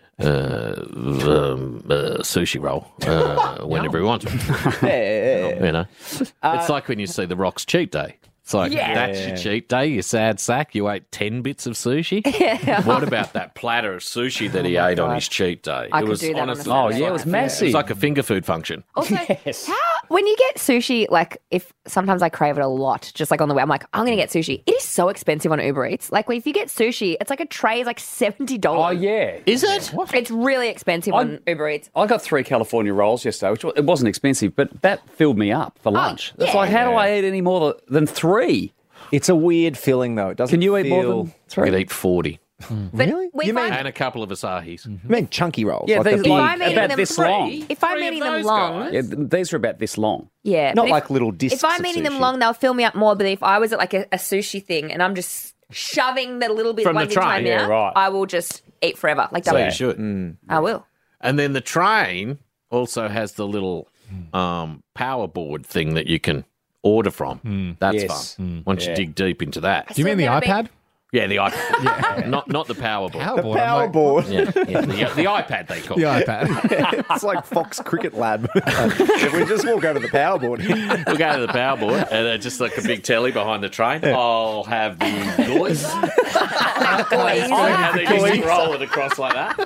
sushi roll whenever he wants it. You know, it's like when you see The Rock's cheat day. It's like, that's your cheat day, you sad sack. You ate 10 bits of sushi. What about that platter of sushi that he ate on his cheat day? I it could was do that on a honestly, Saturday. Oh, yeah, it was massive. It was like a finger food function. Also, when you get sushi, like if sometimes I crave it a lot, just like on the way, I'm like, I'm going to get sushi. It is so expensive on Uber Eats. Like if you get sushi, it's like a tray is like $70. Oh, yeah. Is it? It's really expensive on Uber Eats. I got 3 California rolls yesterday, which it wasn't expensive, but that filled me up for lunch. It's yeah. like, how do I eat any more than 3? It's a weird feeling, though. It doesn't Can you eat more feel... than 3? You could eat 40. Really? We find And a couple of Asahis. You mean chunky rolls? Yeah, like the these big- I'm eating about them this long. if I'm eating them long, Yeah, these are about this long. yeah, Not but like little discs If I'm of eating them sushi. long, they'll fill me up more. But if I was at like a sushi thing and I'm just shoving the little bit From the ones into my tray, yeah, mouth, right. I will just eat forever. Like So double. you should. I will. And then the train also has the little power board thing that you can order from. That's Yes. fun. Once Yeah. you dig deep into that. Do you mean the never been- iPad? Yeah, the iPad. Not the power board. Power The board. I'm power like, board. Yeah, the iPad they call The it. iPad. It's like Fox Cricket Lab. If we just walk over to the power board. We'll go to the power board and just like a big telly behind the train. I'll have the noise. And they just roll it across like that.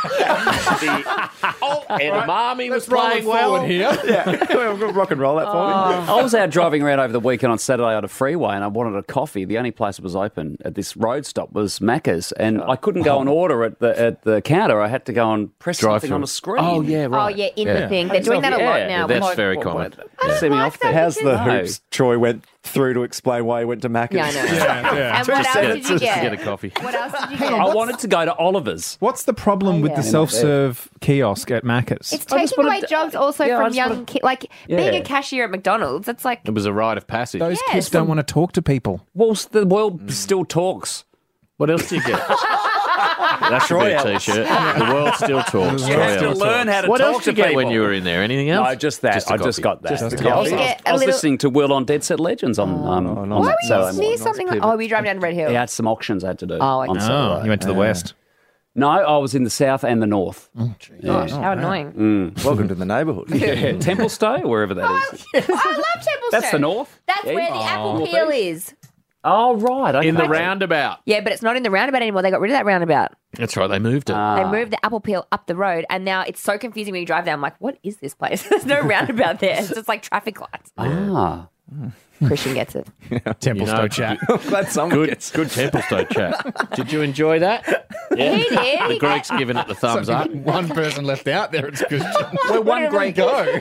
Edamame was playing well. here. Yeah, we'll rock and roll that for me. I was out driving around over the weekend on Saturday on a freeway and I wanted a coffee. The only place that was open at this road stop was Macca's and I couldn't go and order at the counter. I had to go and press Drive something through. on a screen. Oh, yeah, right. Oh yeah, in the thing. They're doing that a lot now. That's very common. Send me off there. How's the No. hoops Troy went through to explain why he went to Macca's? Yeah, I know. Yeah. And what else did you Just to get a get? coffee. What else did you get? I wanted to go to Oliver's. What's the problem with yeah. the self-serve kiosk at Macca's? It's I just taking away wanted to- jobs also Yeah, I from just young wanted- kids. Like being Yeah. a cashier at McDonald's, it's like It was a rite of passage. Those Yes. kids don't want to talk to people. Well, the world still talks. What else do you get? That should be a T-shirt. The world still talks. You have to learn how to What talk else to did you get people. when you were in there? Anything else? No, just that. a I just coffee. got that. Just the Yeah, I coffee. was, You get a I was little- listening to Will on Dead Set Legends on why were you Saturday near morning. something like? Oh, we drove down Red Hill. He had some auctions I had to do. Oh, okay. on Saturday. You went to the west. No, I was in the south and the north. Gosh, how annoying. Welcome to the neighbourhood. Yeah, Templestowe, wherever that is. I love Templestowe. That's the north? That's where the apple peel is. Oh, right. Okay. In the roundabout. Yeah, but it's not in the roundabout anymore. They got rid of that roundabout. That's right. They moved it. They moved the apple peel up the road, and now it's so confusing when you drive there. I'm like, what is this place? There's no roundabout there. It's just like traffic lights. Ah. Christian gets it. Templestowe chat. Glad someone Good gets Templestowe chat. Did you enjoy that? Yeah. He did. The Greek's giving it the thumbs up. One person left out there. It's good. We're one Greek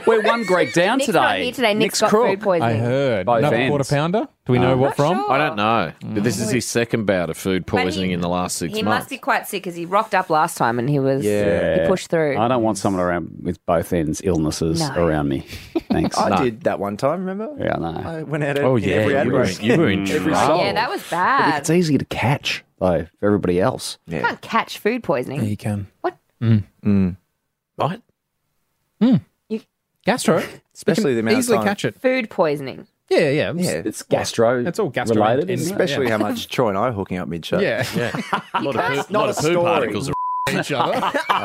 down Nick's today. not here today. Nick's got crook. food poisoning. I heard. Both Another ends. quarter pounder. Do we know what from? I don't know. But this is his second bout of food poisoning in the last 6 He months. must be quite sick because he rocked up last time and he was Yeah. he pushed through. I don't want someone around with both ends illnesses No. around me. Thanks. I did that one time, remember? Yeah, I know. I went out in Oh, every yeah. ad You were, break. you were in Every trouble. song. Yeah, that was bad. It's easy to catch, though, for everybody else. You can't catch food poisoning. Yeah, you can. What? What? Gastro. Especially the amount of easily time. catch it. Food poisoning. Yeah, yeah. Yeah. It's gastro. It's all gastro related, in- isn't it? Especially how much Troy and I are hooking up mid-show. Yeah. Yeah. A lot of poo, Not lot a of poo story. particles. Each other.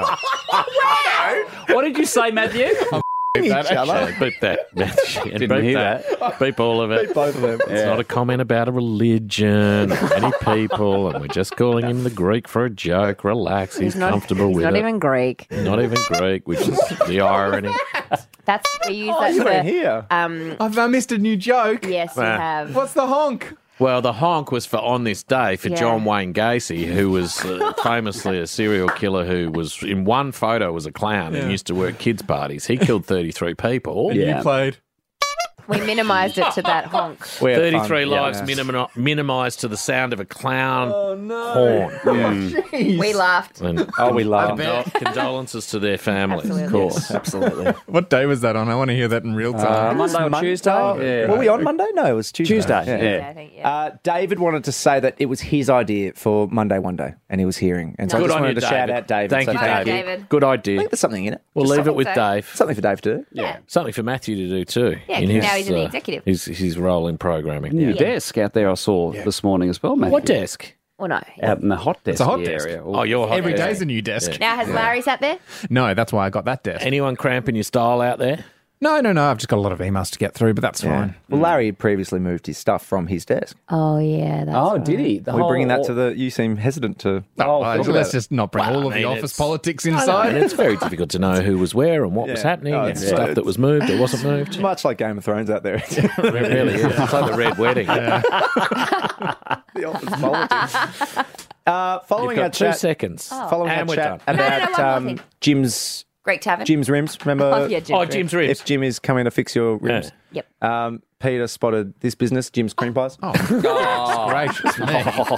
What did you say, Matthew? Each other. Yeah, beep that. And Didn't beep hear that. Beep all of it. Beep both of them. It's not a comment about a religion or any people, and we're just calling him the Greek for a joke. Relax, he's comfortable he's with not it. even Greek. Not even Greek, which is the irony. That's we use Oh, that you for. weren't here. I've missed a new joke. Yes, you Ah. have. What's the honk? Well, the honk was for On This Day for Yeah. John Wayne Gacy, who was famously a serial killer who was, in one photo, was a clown and used to work kids' parties. He killed 33 people. And you played. We minimised it to that honk. We had 33 fun. lives Yeah. minimised to the sound of a clown horn. We laughed. And we laughed. condolences to their families, Absolutely. of course. Absolutely. What day was that on? I want to hear that in real time. Monday or Tuesday? Yeah. Were we on Monday? No, it was Tuesday. Tuesday, I think, yeah. David wanted to say that it was his idea for Monday One Day, and he was hearing. And so Good I just on wanted you, to shout David. out David. Thank So you, David. David. Good I idea. think there's something in it. We'll leave it with so. Dave. Something for Dave to do. Yeah. Something for Matthew to do too. Yeah, in 'cause his, now he's in the executive. His role in programming. New desk out there I saw this morning as well, Matthew. What desk? Or no. Out in the hot desk a hot desk. area. Oh, your hot Every desk. day's a new desk. Now has Larry sat there? No, that's why I got that desk. Anyone cramping your style out there? No. I've just got a lot of emails to get through, but that's fine. Well, Larry had previously moved his stuff from his desk. Oh, yeah. That's did he? We're bringing that to the... You seem hesitant to... let's just not bring all of the office politics inside. It's very difficult to know who was where and what was happening and stuff that was moved or wasn't moved. Much like Game of Thrones out there. It really is. It's like the Red Wedding. The office politics. Following You've our got 2 chat, seconds. Following And our we're chat done. about one more thing. Jim's Great Tavern. Jim's rims. Remember? Oh, yeah, Jim's rims. Jim's rims. If Jim is coming to fix your rims. Yep. Peter spotted this business, Jim's Cream Pies. Oh, gracious me.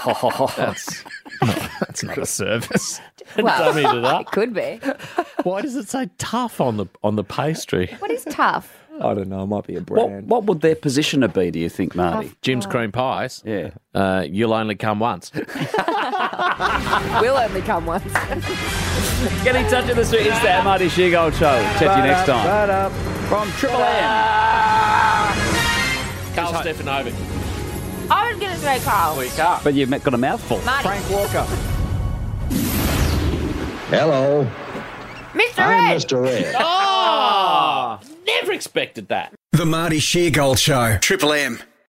That's not a service. Well, Dummied it up. it could be. Why does it say tough on the pastry? What is tough? I don't know. It might be a brand. What would their positioner be, do you think, Marty? Jim's Cream Pies. Yeah. You'll only come once. We'll only come once. Get in touch with us. It's the Marty Sheargold Show. Chat to you next time. From Triple M. Carl Stefanovic. I was going to say Carl. We can't. But you've got a mouthful. Marty. Frank Walker. Hello, Mr. I'm Red. Mr. Red. Oh! Never expected that. The Marty Sheargold Show. Triple M.